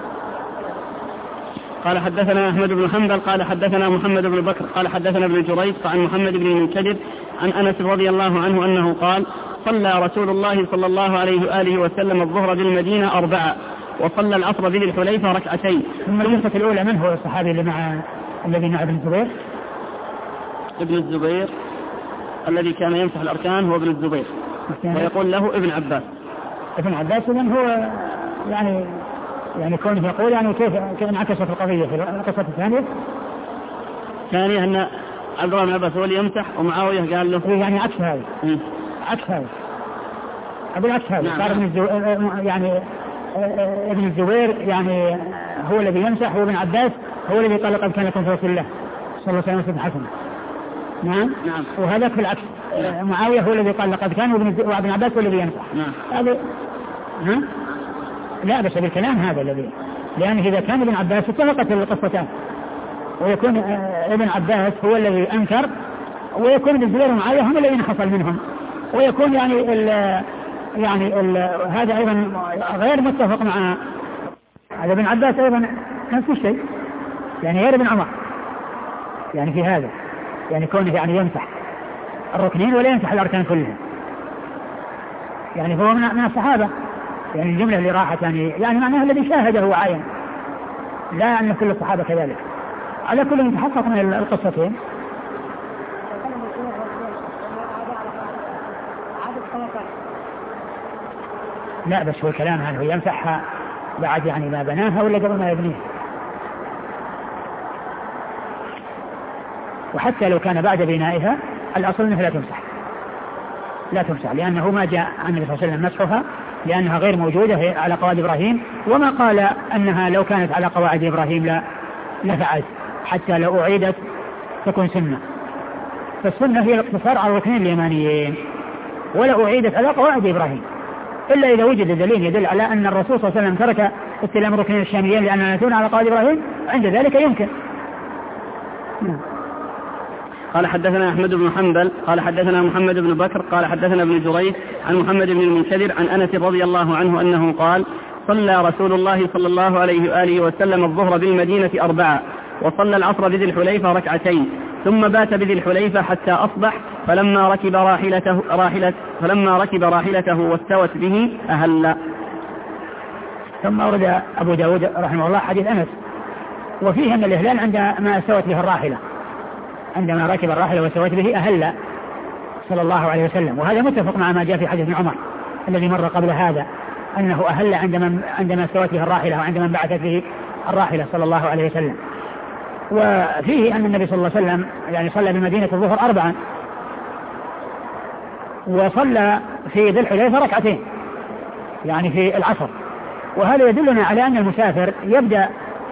قال حدثنا أحمد بن حنبل قال حدثنا محمد بن بكر قال حدثنا ابن جريج عن محمد بن المنكدر عن أنس رضي الله عنه أنه قال صلى رسول الله صلى الله عليه وآله وسلم الظهر بالمدينة أربعة وصلى العصر بذي الحليفة ركعتين. ثم القصة الأولى من هو الصحابي اللي مع الذي مع ابن الزبير؟ ابن الزبير الذي كان يمسح الأركان هو ابن الزبير ويقول له ابن عباس. ابن عباس من هو يعني يعني كونه يقول يعني كيف كيف انعكست القضية في القصة الثانية؟ ثانية أن عبد الله بن عباس هو اللي يمسح ومعاوية قال له يعني عكس هذا عكس هذا أقول عكس هذا صار ابن الزبير يعني ابن الزبير يعني هو الذي يمسح وابن عباس هو الذي قال قد كان لكم في رسول الله صلى الله عليه وسلم حسنة. نعم نعم وهذا في العكس. نعم. معاوية هو الذي قال لقد كان وابن عباس هو الذي يمسح. نعم هذا ها لا بس بالكلام هذا الذي لأن إذا كان ابن عباس اتفقت القصتان ويكون ابن عباس هو الذي أنكر ويكون ابن الزبير ومعاوية هم الذين حصل منهم ويكون يعني ال يعني ال هذا أيضا غير متفق مع هذا. ابن عباس أيضا نفس الشيء يعني غير ابن عمر يعني في هذا يعني كونه يعني يمسح الركنين ولا يمسح الأركان كلها يعني هو من الصحابة يعني الجملة اللي راحت يعني يعني معناها الذي شاهده وعاين لا أن كل الصحابة كذلك. على كل يتحقق من القصتين. لا بس هو الكلام هل هو يمسحها بعد يعني ما بناها ولا قبل ما يبنيها؟ وحتى لو كان بعد بنائها الأصل أنها لا تمسح، لا تمسح، لأنه ما جاء عن النبي صلى الله عليه وسلم مسحها، لأنها غير موجودة على قواعد إبراهيم، وما قال أنها لو كانت على قواعد إبراهيم لا لفعلت، حتى لو أعيدت تكون سنة. فالسنة هي الاقتصار على الركنين اليمانيين، ولا أعيدت على قواعد إبراهيم إلا إذا وجد دليل يدل على أن الرسول صلى الله عليه وسلم ترك استلام الركنين الشاميين لأننا نتون على قواعد إبراهيم، عند ذلك يمكن. قال حدثنا أحمد بن حنبل قال حدثنا محمد بن بكر قال حدثنا ابن جريج عن محمد بن المنكدر عن أنس رضي الله عنه أنه قال صلى رسول الله صلى الله عليه وآله وسلم الظهر بالمدينة أربعة، وصلى العصر بذي الحليفة ركعتين، ثم بات بذي الحليفة حتى أصبح، فلما ركب راحلته, راحلة فلما ركب راحلته واستوت به أهل. ثم أورد أبو داود رحمه الله حديث أنس وفيه أن الإهلال عندما استوت به الراحلة، عندما ركب الراحلة واستوت به أهل صلى الله عليه وسلم، وهذا متفق مع ما جاء في حديث ابن عمر الذي مر قبل هذا، أنه أهل عندما عندما استوت به الراحلة وعندما انبعثت به الراحلة صلى الله عليه وسلم. وفيه أن النبي صلى الله عليه وسلم يعني صلى بمدينة الظهر أربعا، وصلى في ذي الحليفة ركعتين يعني في العصر، وهذا يدلنا على أن المسافر يبدأ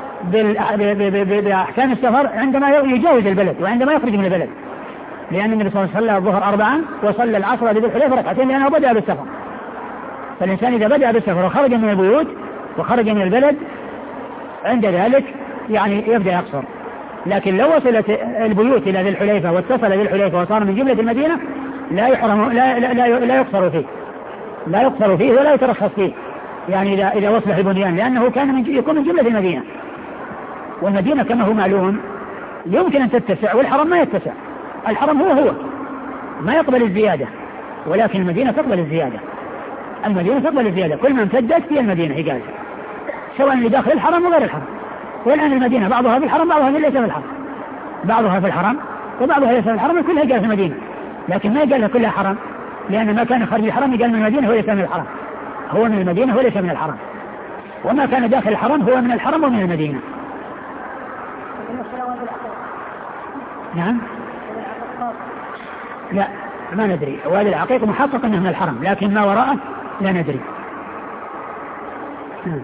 بأحكام السفر عندما يجاوز البلد وعندما يخرج من البلد، لأن النبي صلى الله عليه وسلم الظهر أربعا وصلى العصر بذي الحليفة ركعتين لأنه بدأ بالسفر. فالإنسان إذا بدأ بالسفر وخرج من البيوت وخرج من البلد عند ذلك يعني يبدأ يقصر، لكن لو وصلت البيوت إلى ذي الحليفة واتصل ذي الحليفة وصار من جملة المدينة لا يحرم لا لا لا, لا يقصر فيه لا يقصر فيه ولا يترخص فيه، يعني إذا إذا وصل البنيان، لأنه كان من يكون من جملة المدينة، والمدينة كما هو معلوم يمكن أن تتسع والحرم ما يتسع، الحرم هو هو ما يقبل الزيادة، ولكن المدينة تقبل الزيادة، المدينة تقبل الزيادة كل ما امتدت في المدينة هي قال سواء اللي داخل الحرم وغير الحرم. والآن المدينة بعضها في الحرم بعضها ليس في الحرم، بعضها في الحرم وبعضها ليس في الحرم، كلها قال في المدينة، لكن ما قال كلها حرم، لأن ما كان خارج الحرم قال من المدينة هو ليس من الحرم، هو من المدينة وليس من الحرم، وما كان داخل الحرم هو من الحرم ومن المدينة. نعم لا ما ندري، وادي العقيق محقق أنه من الحرم، لكن ما وراءه لا ندري. نعم.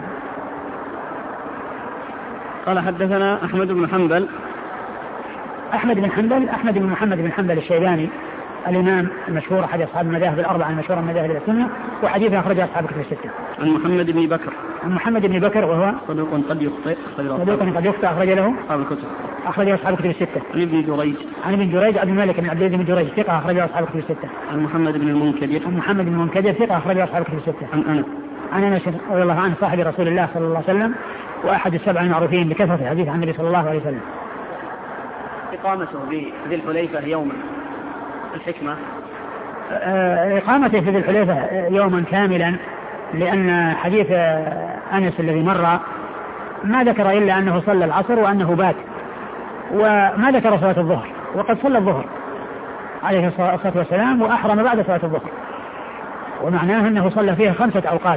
قال حدثنا أحمد بن حنبل أحمد بن حنبل أحمد بن محمد بن حنبل الشيباني الإمام المشهور أحد أصحاب المذاهب الأربعة المشهورة من مذاهب السنة، وحديثه أخرجه أصحاب الكتب الستة. عن محمد بن بكر عن محمد بن بكر وهو صدوق قد يخطئ صدوق قد يخطئ أخرج له أصحاب الكتب أخرجه أصحاب الكتب الستة. عن ابن جريج عن ابن جريج عبد الملك بن عبد العزيز بن جريج ثقة أخرجه أصحاب الكتب الستة. عن محمد بن المنكدر عن محمد بن المنكدر ثقة أخرجه أصحاب الكتب الستة. عن أنس عن أنس رضي الله عنه صاحب رسول الله صلى الله عليه وسلم وأحد السبع المعروفين بكثرة الحديث عن النبي صلى الله عليه وسلم. إقامته بذي الحليفة يوما، الحكمة إقامته في ذي الحليفة يوما كاملا، لأن حديث أنس الذي مر ما ذكر إلا أنه صلى العصر وأنه بات، وما ذكر صلاة الظهر، وقد صلى الظهر عليه الصلاة والسلام وأحرم بعد صلاة الظهر، ومعناه أنه صلى فيها خمسة أوقات،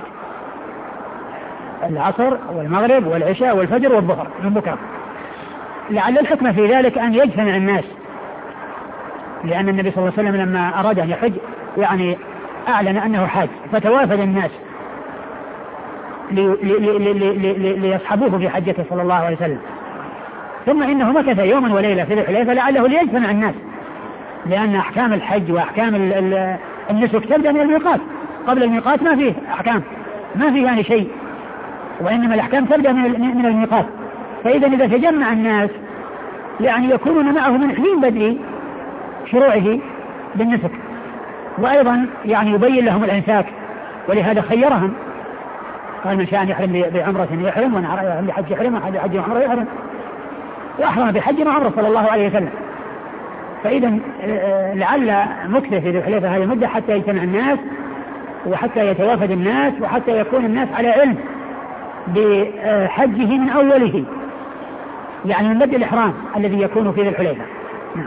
العصر والمغرب والعشاء والفجر والظهر من بكرة. لعل الحكمة في ذلك أن يجتمع الناس، لأن النبي صلى الله عليه وسلم لما أراد أن يحج يعني أعلن أنه حاج، فتوافد الناس لي لي لي لي لي ليصحبوه في حجته صلى الله عليه وسلم. ثم إنه مكث يوما وليلة في ذي الحليفة لعله ليجتمع الناس، لأن أحكام الحج وأحكام النسك تبدأ من الميقات، قبل الميقات ما فيه أحكام، ما فيه يعني شيء، وإنما الأحكام تبدأ من الميقات. فإذا إذا تجمع الناس يعني يكونون معه من حين بدء شروعه بالنسك، وأيضا يعني يبين لهم الأنساك، ولهذا خيرهم قال من شاء أن يحرم بعمرة يحرم، ومن يحرم بحج يحرم، ومن بحج وعمرة يحرم، وأحرم بحج وعمرة صلى الله عليه وسلم. فإذا لعل مكث في ذي الحليفة هذه المدة حتى يجتمع الناس وحتى يتوافد الناس وحتى يكون الناس على علم بحجه من أوله، يعني من بدء الإحرام الذي يكون في ذي الحليفة. نعم.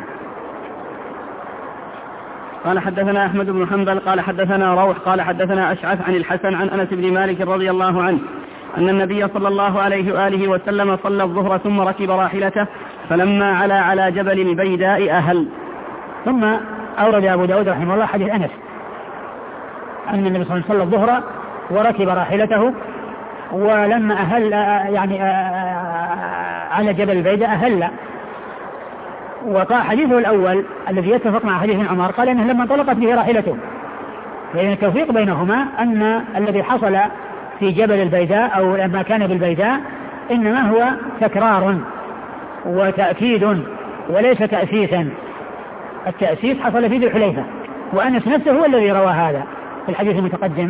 قال حدثنا أحمد بن حنبل قال حدثنا روح قال حدثنا أشعث عن الحسن عن أنس بن مالك رضي الله عنه أن النبي صلى الله عليه وآله وسلم صلى الظهر ثم ركب راحلته فلما علا على جبل البيداء أهل. ثم أورد أبو داود رحمه الله حديث أنس أن النبي صلى الله عليه وسلم صلى الظهر وركب راحلته ولما أهل يعني على جبل البيداء أهل. وقال حديثه الأول الذي يتفق مع حديث عمر قال إنه لما انطلقت به راحلته، لأن التوفيق بينهما أن الذي حصل في جبل البيداء أو لما كان بالبيداء إنما هو تكرار وتأكيد وليس تأسيسا. التأسيس حصل في ذي الحليفة، وأنس نفسه هو الذي روى هذا في الحديث المتقدم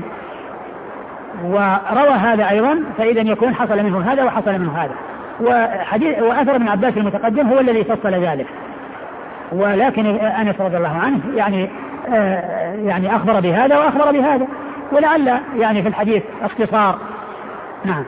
وروى هذا أيضا، فإذا يكون حصل منه هذا وحصل منه هذا. وحديث وأثر ابن عباس المتقدم هو الذي فصل ذلك، ولكن أنس رضي الله عنه يعني آه يعني أخبر بهذا وأخبر بهذا، ولعل يعني في الحديث اختصار. نعم.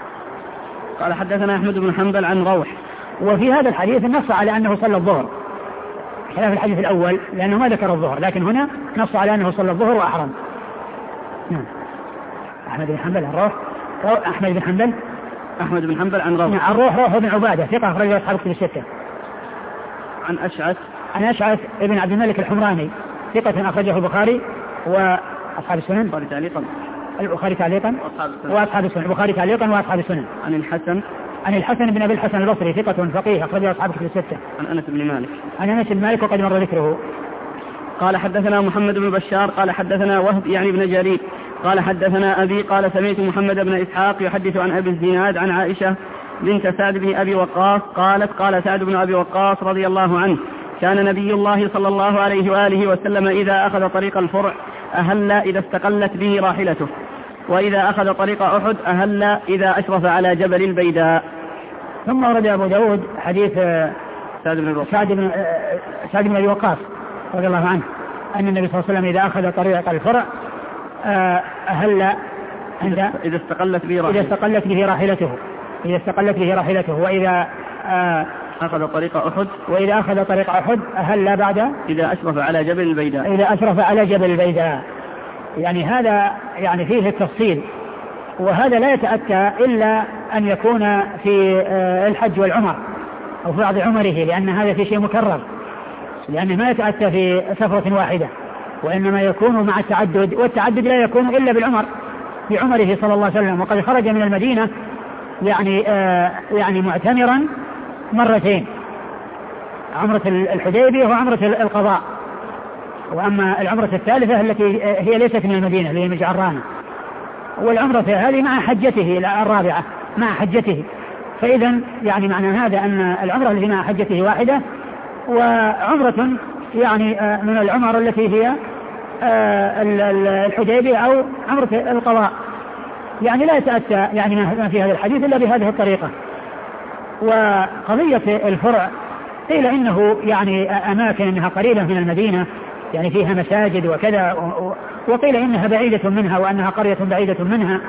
قال حدثنا أحمد بن حنبل عن روح. وفي هذا الحديث نص على أنه صلى الظهر خلاف الحديث الأول لأنه ما ذكر الظهر، لكن هنا نص على أنه صلى الظهر وأحرم. نعم. أحمد بن حنبل عن روح. أحمد بن حنبل أحمد بن حنبل عن روح. عن روح روح بن عبادة ثقة أخرجه أصحاب الكتب الستة. عن أشعث عن أشعث ابن عبد الملك الحمراني ثقة أخرجه البخاري وأصحاب السنن. البخاري تعليقا البخاري تعليقا وأصحاب السنن. البخاري تعليقا وأصحاب السنن. عن الحسن عن الحسن بن أبي الحسن البصري ثقة فقيه أخرجه أصحاب الكتب الستة. عن أنس بن مالك عن أنس بن مالك وقد مر ذكره. قال حدثنا محمد بن بشار قال حدثنا وهب يعني بن جرير قال حدثنا أبي قال سمعت محمد بن إسحاق يحدث عن أبي الزناد عن عائشة بنت سعد بن أبي وقاص قالت قال سعد بن أبي وقاص رضي الله عنه كان نبي الله صلى الله عليه وآله وسلم إذا أخذ طريق الفرع أهل إذا استقلت به راحلته، وإذا أخذ طريق أحد أهل إذا أشرف على جبل البيداء. ثم ورد أبو داود حديث سعد بن سعد بن سعد بن أبي وقاص رضي الله عنه أن النبي صلى الله عليه وسلم إذا أخذ طريق الفرع أهل عند إذا استقلت به راحلته إذا استقلت به راحلته إذا استقلت به راحلته وإذا أخذ طريق أحد وإذا أخذ طريق أحد أهل بعد إذا أشرف على جبل البيداء إذا أشرف على جبل البيداء. يعني هذا يعني فيه التفصيل، وهذا لا يتأتى إلا أن يكون في الحج والعمر أو في بعض عمره، لأن هذا في شيء مكرر، لأنه ما يتأتى في سفرة واحدة، وإنما يكون مع التعدد، والتعدد لا يكون إلا بالعمر في عمره صلى الله عليه وسلم. وقد خرج من المدينة يعني آه يعني معتمرا مرتين، عمرة الحديبية وعمرة القضاء، وأما العمرة الثالثة التي هي ليست من المدينة اللي هي من جعرانة، والعمرة هذه مع حجته الرابعة مع حجته. فإذا يعني معنى هذا أن العمرة التي مع حجته واحدة، وعمرة يعني من العمر التي هي الحديبية أو عمرة القضاء، يعني لا يتأتى يعني ما في هذا الحديث إلا بهذه الطريقة. وقضية الفرع قيل إنه يعني أماكن إنها قريبة من المدينة، يعني فيها مساجد وكذا، وقيل إنها بعيدة منها وأنها قرية بعيدة منها.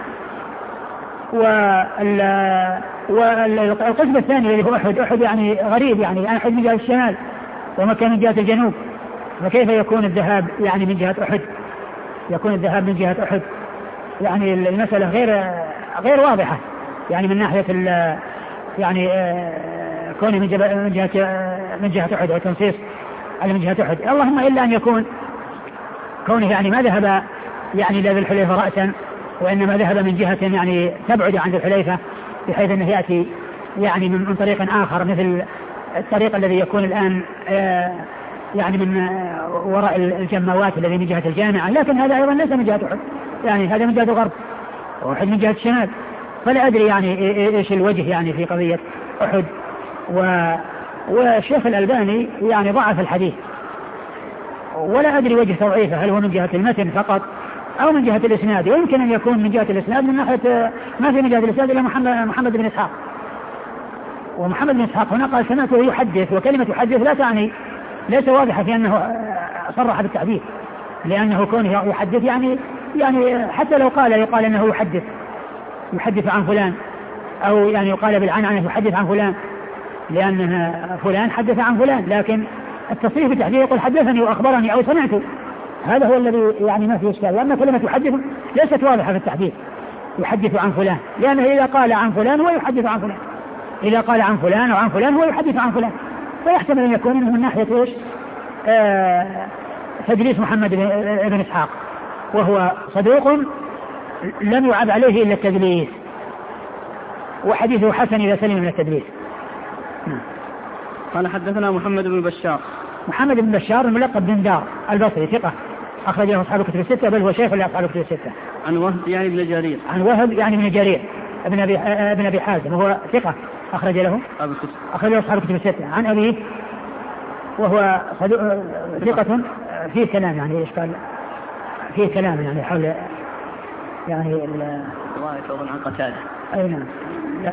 والقسم الثاني الذي هو أحد أحد يعني غريب، يعني أحد من جهة الشمال ومكان من جهة الجنوب، فكيف يكون الذهاب يعني من جهة أحد يكون الذهاب من جهة أحد يعني المسألة غير غير واضحة، يعني من ناحية يعني كونه من جهة من جهة من جهة أحد وتنصيص على من جهة أحد، اللهم إلا أن يكون كونه يعني ما ذهب يعني إلى ذي الحليفة رأسا، وإنما ذهب من جهة يعني تبعد عن ذي الحليفة، بحيث أنه يأتي يعني من طريق آخر، مثل الطريق الذي يكون الآن يعني من وراء الجماوات الذي من جهة الجامعة، لكن هذا أيضا ليس من جهة أحد، يعني هذا من جهة الغرب وأحد من جهة الشمال. فلا أدري يعني إيش الوجه يعني في قضية أحد. و والشيخ الألباني يعني ضعف الحديث، ولا أدري وجه توعيفه، هل هو من جهة المتن فقط أو من جهة الإسناد. ويمكن أن يكون من جهة الإسناد من ناحية ما في من جهة الإسناد إلا محمد, محمد بن إسحاق، ومحمد بن إسحاق هنا قال سمعته يحدث، وكلمة يحدث لا تعني ليس واضحة في أنه صرح بالتعبير، لأنه كونه يحدث يعني يعني حتى لو قال يقال أنه يحدث يحدث عن فلان، أو يعني يقال بالعنعنة يحدث عن فلان، لأنها فلان حدث عن فلان، لكن التصريح بالتحديد يقول حدثني وأخبرني أو سمعت، هذا هو الذي يعني ما فيه إشكال. وأما كلمة يحدث ليست واضحة في التحديد، يحدث عن فلان، لأنه إذا قال عن فلان هو يحدث عن فلان، إذا قال عن فلان أو عن فلان هو يحدث عن فلان، فيحتمل أن يكون منه من ناحية إيش آه تدليس محمد بن إسحاق، وهو صدوق لم يعب عليه إلا التدليس، وحديثه حسن إذا سلم من التدليس. قال حدثنا محمد بن بشار. محمد بن بشار الملقب بن دار البصري ثقة أخرج له أصحاب الكتب الستة، بل هو شيخ لأصحاب الكتب الستة. عن وهب يعني ابن جرير. عن وهب يعني ابن جرير ابن أبي ابن أبي حازم، وهو ثقة أخرج له أخرج له أصحاب الكتب الستة. عن أبيه وهو ثقة فيه كلام، يعني إيش قال فيه كلام يعني حول يعني رواية أظن عن قتادة. أي نعم. لا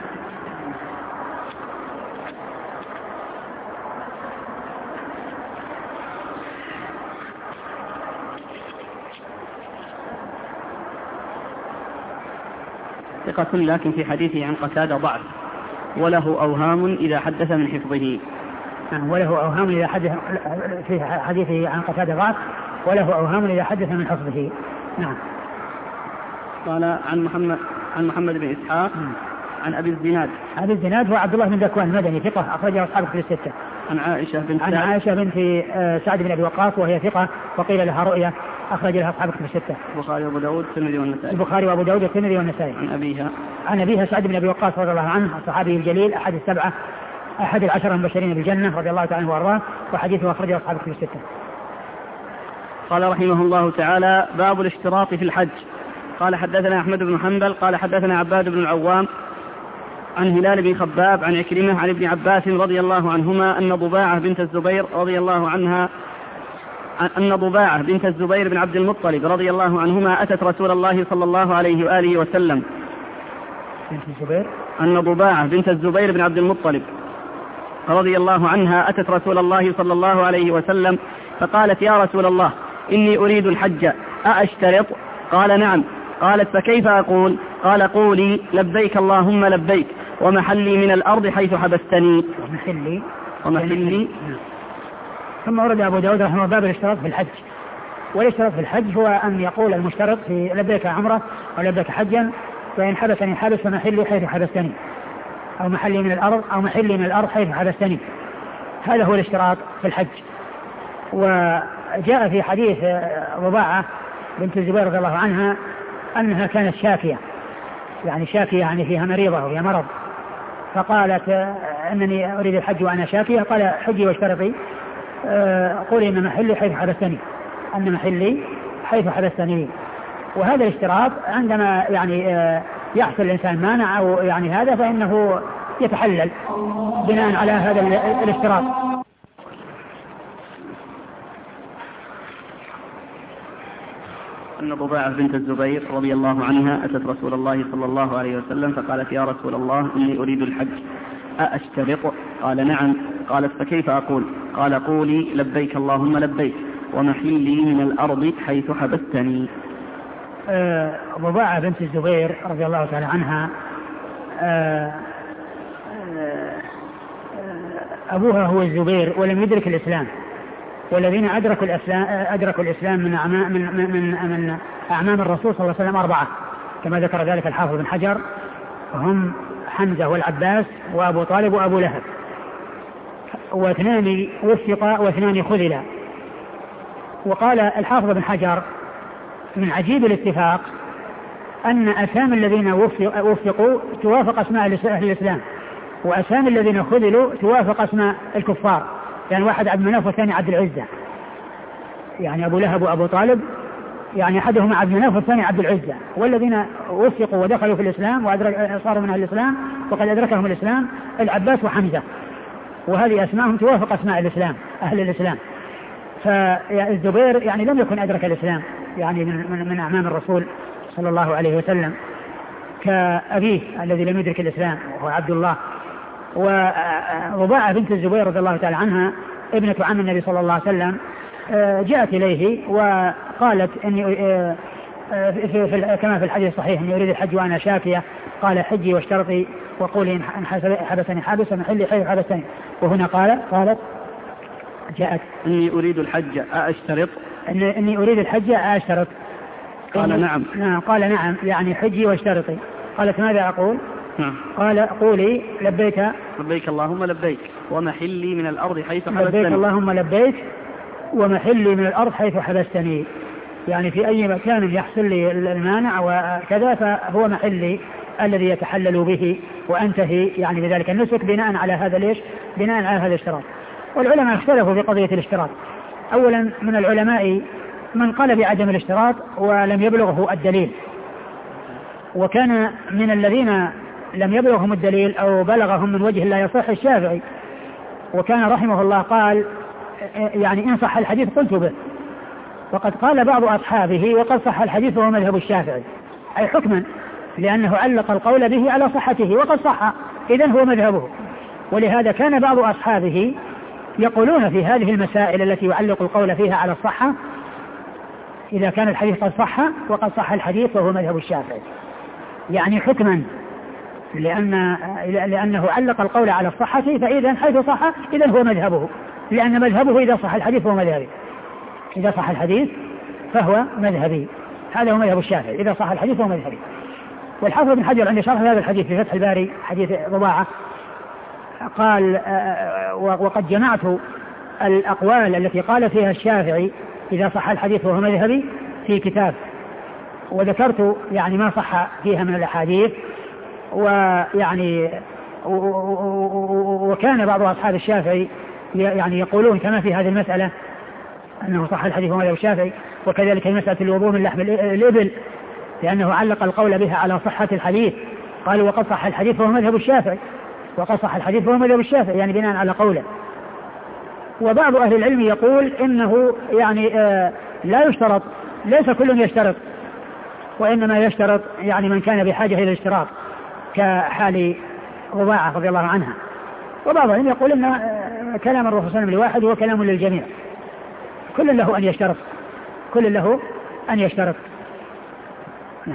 ثقة لكن في حديثه عن قتادة ضعف، وله أوهام إذا حدث من حفظه. وله أوهام إذا حدث في حديثه عن قتادة ضعف، وله أوهام إذا حدث من حفظه. نعم. قال عن محمد عن محمد بن إسحاق عن أبي الزناد. أبي الزناد هو عبد الله بن ذكوان المدني ثقة أخرجه أصحاب الكتب الستة. عن عائشة بنت عن عائشة بنت سعد بن أبي وقاص وهي ثقة وقيل لها رؤية أخرج لها أصحاب الكتب الستة. البخاري وأبو داود والترمذي والنسائي. البخاري وأبو داود والترمذي والنسائي. عن أبيها عن أبيها سعد بن أبي وقاص رضي الله عنه الصحابي الجليل أحد السبعة أحد العشرة المبشرين بالجنة رضي الله تعالى عنه وأرضاه، وحديثه أخرجه أصحاب الكتب الستة. قال رحمه الله تعالى: باب الاشتراط في الحج. قال حدثنا أحمد بن حنبل قال حدثنا عباد بن العوام عن هلال بن خباب عن عكرمة عن ابن عباس رضي الله عنهما أن ضباعة بنت الزبير رضي الله عنها أن ضباعة بنت الزبير بن عبد المطلب رضي الله عنهما أتت رسول الله صلى الله عليه وآله وسلم. بنت الزبير أن ضباعة بنت الزبير بن عبد المطلب رضي الله عنها أتت رسول الله صلى الله عليه وسلم فقالت: يا رسول الله إني أريد الحج أأشترط؟ قال: نعم. قالت: فكيف أقول؟ قال: قولي لبيك اللهم لبيك ومحلي من الأرض حيث حبستني. ومحلي ومحلي. ثم ورد أبو داود رحمه باب الاشتراط في الحج. والاشتراط في الحج هو أن يقول المشترط في لبيك عمرة أو لبيك حجا، فإن حبسني حبس فمحلي حيث حبستني، أو محلي من الأرض أو محلي من الأرض حيث حبستني. هذا هو الاشتراط في الحج. وجاء في حديث ضباعة بنت الزبير رضي الله عنها أنها كانت شاكية، يعني شاكية يعني فيها مريضة وهي مرض، فقالت: أنني أريد الحج وأنا شاكية. قال: حجي واشترطي. قولي إن محلي حيث حبستني، أن محلي حيث حبستني. وهذا الاشتراط عندما يعني يحصل الإنسان مانع أو يعني هذا فإنه يتحلل بناء على هذا الاشتراط. أن ضباعة بنت الزبير رضي الله عنها أتت رسول الله صلى الله عليه وسلم فقالت: يا رسول الله إني أريد الحج أأشترط؟ قال: نعم. قالت: فكيف أقول؟ قال: قولي لبيك اللهم لبيك ومحلي من الأرض حيث حبستني. آه ضباعة بنت الزبير رضي الله تعالى عنها آه آه أبوها هو الزبير ولم يدرك الإسلام، والذين أدركوا الإسلام, أدركوا الإسلام من أعمام, من, من, من أعمام الرسول صلى الله عليه وسلم أربعة كما ذكر ذلك الحافظ بن حجر، هم حمزة والعباس وأبو طالب وأبو لهب، واثنان وفقا واثنان خذلا. وقال الحافظ بن حجر: من عجيب الاتفاق أن أسامي الذين وفقوا توافق أسماء أهل الإسلام، وأسامي الذين خذلوا توافق أسماء الكفار، يعني واحد عبد مناف والثاني عبد العزة، يعني أبو لهب وأبو طالب يعني أحدهما عبد مناف والثاني عبد العزة. والذين وفقوا ودخلوا في الإسلام وصاروا من أهل الإسلام وقد أدركهم الإسلام العباس وحمزة، وهذه أسماءهم توافق أسماء الإسلام أهل الإسلام. فالزبير يعني لم يكن أدرك الإسلام يعني من, من أعمام الرسول صلى الله عليه وسلم كأبيه الذي لم يدرك الإسلام وهو عبد الله. وضباعة بنت الزبير رضي الله تعالى عنها ابنة عم النبي صلى الله عليه وسلم جاءت إليه وقالت إني في في كما في الحديث الصحيح إني أريد الحج وأنا شاكية قال حجي واشترطي وقولي إن حبسني حابس محلي حيث حبسني. وهنا قال قالت جاءت إني أريد الحج أشترط إني, إني أريد الحج أشترط قال نعم. نعم قال نعم يعني حجي واشترطي. قالت ماذا أقول؟ نعم. قال قولي لبيك لبيك اللهم لبيك ومحلي من الأرض حيث حبستني. لبيك اللهم لبيك ومحلي من الأرض حيث حبستني، يعني في أي مكان يحصل لي المانع وكذا فهو محلي الذي يتحلل به وأنتهي يعني بذلك النسك بناء على هذا ليش؟ بناء على هذا الاشتراط. والعلماء اختلفوا في قضية الاشتراط. أولا من العلماء من قال بعدم الاشتراط ولم يبلغه الدليل، وكان من الذين لم يبلغهم الدليل أو بلغهم من وجه لا يصح الشافعي، وكان رحمه الله قال يعني إن صح الحديث قلت به، وقد قال بعض أصحابه وقد صح الحديث وهو مذهب الشافعي أي حكما لأنه علق القول به على صحته وقد صح إذن هو مذهبه. ولهذا كان بعض أصحابه يقولون في هذه المسائل التي يعلق القول فيها على الصحة إذا كان الحديث قد صح وقد صح الحديث وهو مذهب الشافعي، يعني حكما لأن لأنه علق القول على الصحة فإذا حيث صح إذن هو مذهبه، لأن مذهبه إذا صح الحديث هو مذهبي، إذا صح الحديث فهو مذهبي، هذا هو مذهب الشافعي إذا صح الحديث هو مذهبي. والحافظ بن حجر عند شرح هذا الحديث في فتح الباري حديث رضاعة قال وقد جمعت الأقوال التي قال فيها الشافعي إذا صح الحديث وهو مذهبي في كتاب، وذكرت يعني ما صح فيها من الأحاديث، ويعني وكان بعض أصحاب الشافعي يعني يقولون كما في هذه المسألة أنه صح الحديث وهو مذهب الشافعي، وكذلك مسألة الوضوء من لحم الإبل لأنه علق القول بها على صحة الحديث، قالوا وقد صح الحديث وهو مذهب الشافعي، وقد صح الحديث وهو مذهب الشافعي يعني بناء على قوله. وبعض أهل العلم يقول إنه يعني آه لا يشترط، ليس كل يشترط، وإنما يشترط يعني من كان بحاجة إلى الاشتراط كحال رضاعة رضي الله عنها. وبعضهم يقول إن آه كلام الرسول صلى الله عليه وسلم لواحد هو كلام للجميع، كل له أن يشترط، كل له أن يشترط. نعم.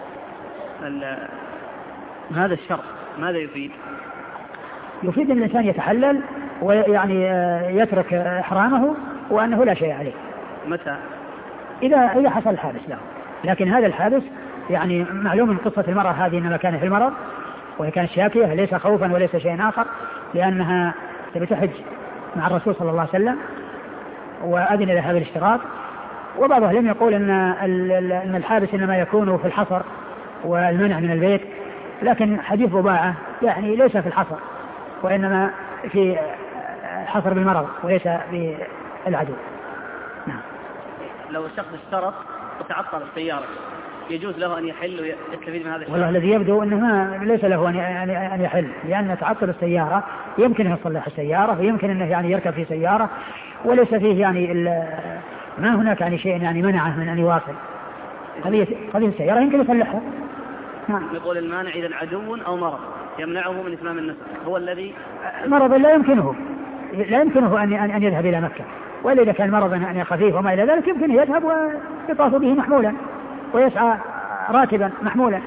هذا الشرط ماذا يفيد؟ يفيد أن الإنسان يتحلل ويعني يترك إحرامه وأنه لا شيء عليه. متى؟ إذا إذا حصل الحادث له، لكن هذا الحادث يعني معلوم من قصة المرأة هذه إنما كان في المرض وهي كانت شاكية ليس خوفا وليس شيء آخر، لأنها تبتحج مع الرسول صلى الله عليه وسلم وأذن لها بالاشتراط. وبعض أهلهم يقول أن أن الحادث إنما يكون في الحصر والمنع من البيت، لكن حديث رضاعة يعني ليس في الحصر وإنما في الحصر بالمرض وليس بالعدو. نعم. لو الشخص اشترط وتعطل السيارة يجوز له أن يحل ويستفيد من هذا الشرط؟ والله الذي يبدو أنه ما ليس له أن أن يحل، لأن تعطل السيارة يمكن أن يصلح السيارة ويمكن أنه يعني يركب في سيارة وليس فيه يعني ما هناك يعني شيء يعني منعه من أن يواصل. قضية قضية السيارة يمكن يصلحها. نعم. يقول المانع إذا عدو أو مرض يمنعه من إتمام النسك هو الذي مرض لا يمكنه لا يمكنه أن أن يذهب إلى مكة، وإلا إذا كان مرضا أن خفيف وما إلى ذلك يمكن يذهب ويطاف به محمولا ويسعى راكبا محمولا.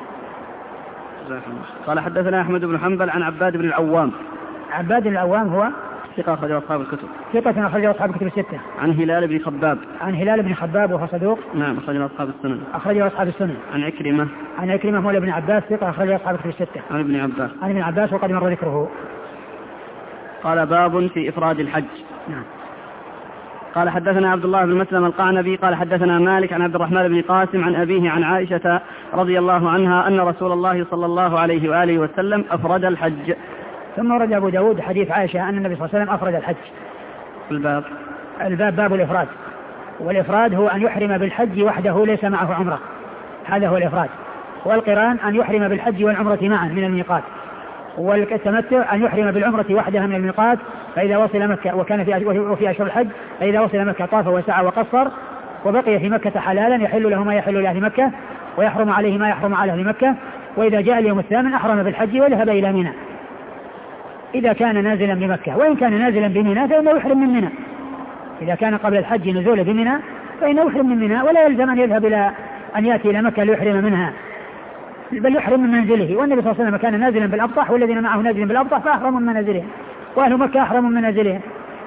قال حدثنا أحمد بن حنبل عن عباد بن العوام. عباد بن العوام هو ثقة أخرج أصحاب الكتب. ثقة أخرج أصحاب الكتب الستة. عن هلال بن خباب. عن هلال بن خباب وهو صدوق. نعم أخرج أصحاب السنن. أخرج أصحاب السنن. عن عكرمة. عن عكرمة مولى ابن عباس ثقة أخرج أصحاب الكتب الستة. عن ابن عباس. عن ابن عباس وقد مر ذكره. قال باب في إفراد الحج. نعم. قال حدثنا عبد الله بن مسلم القعنبي قال حدثنا مالك عن عبد الرحمن بن قاسم عن أبيه عن عائشة رضي الله عنها أن رسول الله صلى الله عليه وآله وسلم أفرد الحج. ثم ورد أبو داود حديث عائشة أن النبي صلى الله عليه وسلم أفرد الحج. الباب الباب باب الإفراد، والإفراد هو أن يحرم بالحج وحده ليس معه عمرة، هذا هو الإفراد. والقران أن يحرم بالحج والعمرة معا من الميقات. والتمتع أن يحرم بالعمرة وحدها من الميقات فإذا وصل مكة وكان في أشهر الحج فإذا وصل مكة طاف وسعى وقصر وبقي في مكة حلالا يحل له ما يحل لأهل مكة ويحرم عليه ما يحرم على أهل مكة. وإذا جاء اليوم الثامن أحرم بالحج وذهب إلى منى إذا كان نازلا بمكة، وإن كان نازلا بمنى فإنه يحرم من منى. إذا كان قبل الحج نزول بمنى فإنه يحرم من منى ولا يلزم أن يذهب إلى أن يأتي إلى مكة ليحرم منها، بل يحرم من منزله. والنبي صلى الله عليه وسلم كان نازلا بالأبطح والذين معه نازلين بالأبطح فأحرموا من منازلهم، وأهل مكة أحرموا من منازلهم.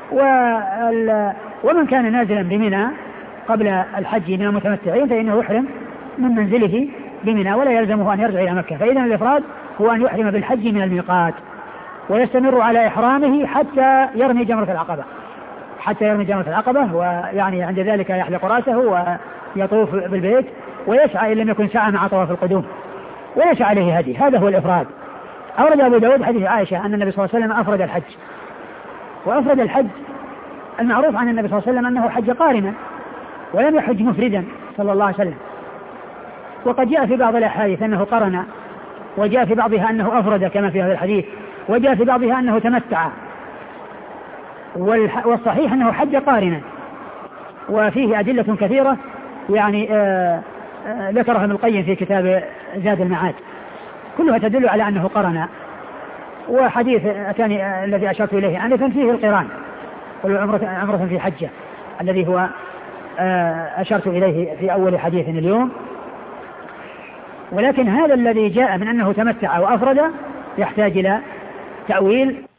ومن كان نازلا بمنى قبل الحج من المتمتعين فإنه يحرم من منزله بمنى ولا يلزمه أن يرجع إلى مكة. فإذا الإفراد هو أن يحرم بالحج من الميقات ويستمر على إحرامه حتى يرمي جمرة العقبة حتى يرمي جمرة العقبة ويعني عند ذلك يحلق رأسه ويطوف بالبيت ويسعى إن لم يكن سعى مع طواف القدوم وليس عليه هدي. هذا هو الإفراد. أورد أبو داود حديث عائشة أن النبي صلى الله عليه وسلم أفرد الحج. وأفرد الحج المعروف عن النبي صلى الله عليه وسلم أنه حج قارنا ولم يحج مفردا صلى الله عليه وسلم. وقد جاء في بعض الأحاديث أنه قرن، وجاء في بعضها أنه أفرد كما في هذا الحديث، وجاء في بعضها أنه تمتع، والصحيح أنه حج قارنا. وفيه أدلة كثيرة يعني آآ آآ ذكرها ابن القيم في كتاب زاد المعاد كلها تدل على أنه قرن. وحديث الثاني الذي أشرت إليه آنفا فيه القران عمرة في حجة الذي هو أشرت إليه في أول حديث اليوم. ولكن هذا الذي جاء من أنه تمتع وأفرد يحتاج إلى تأويل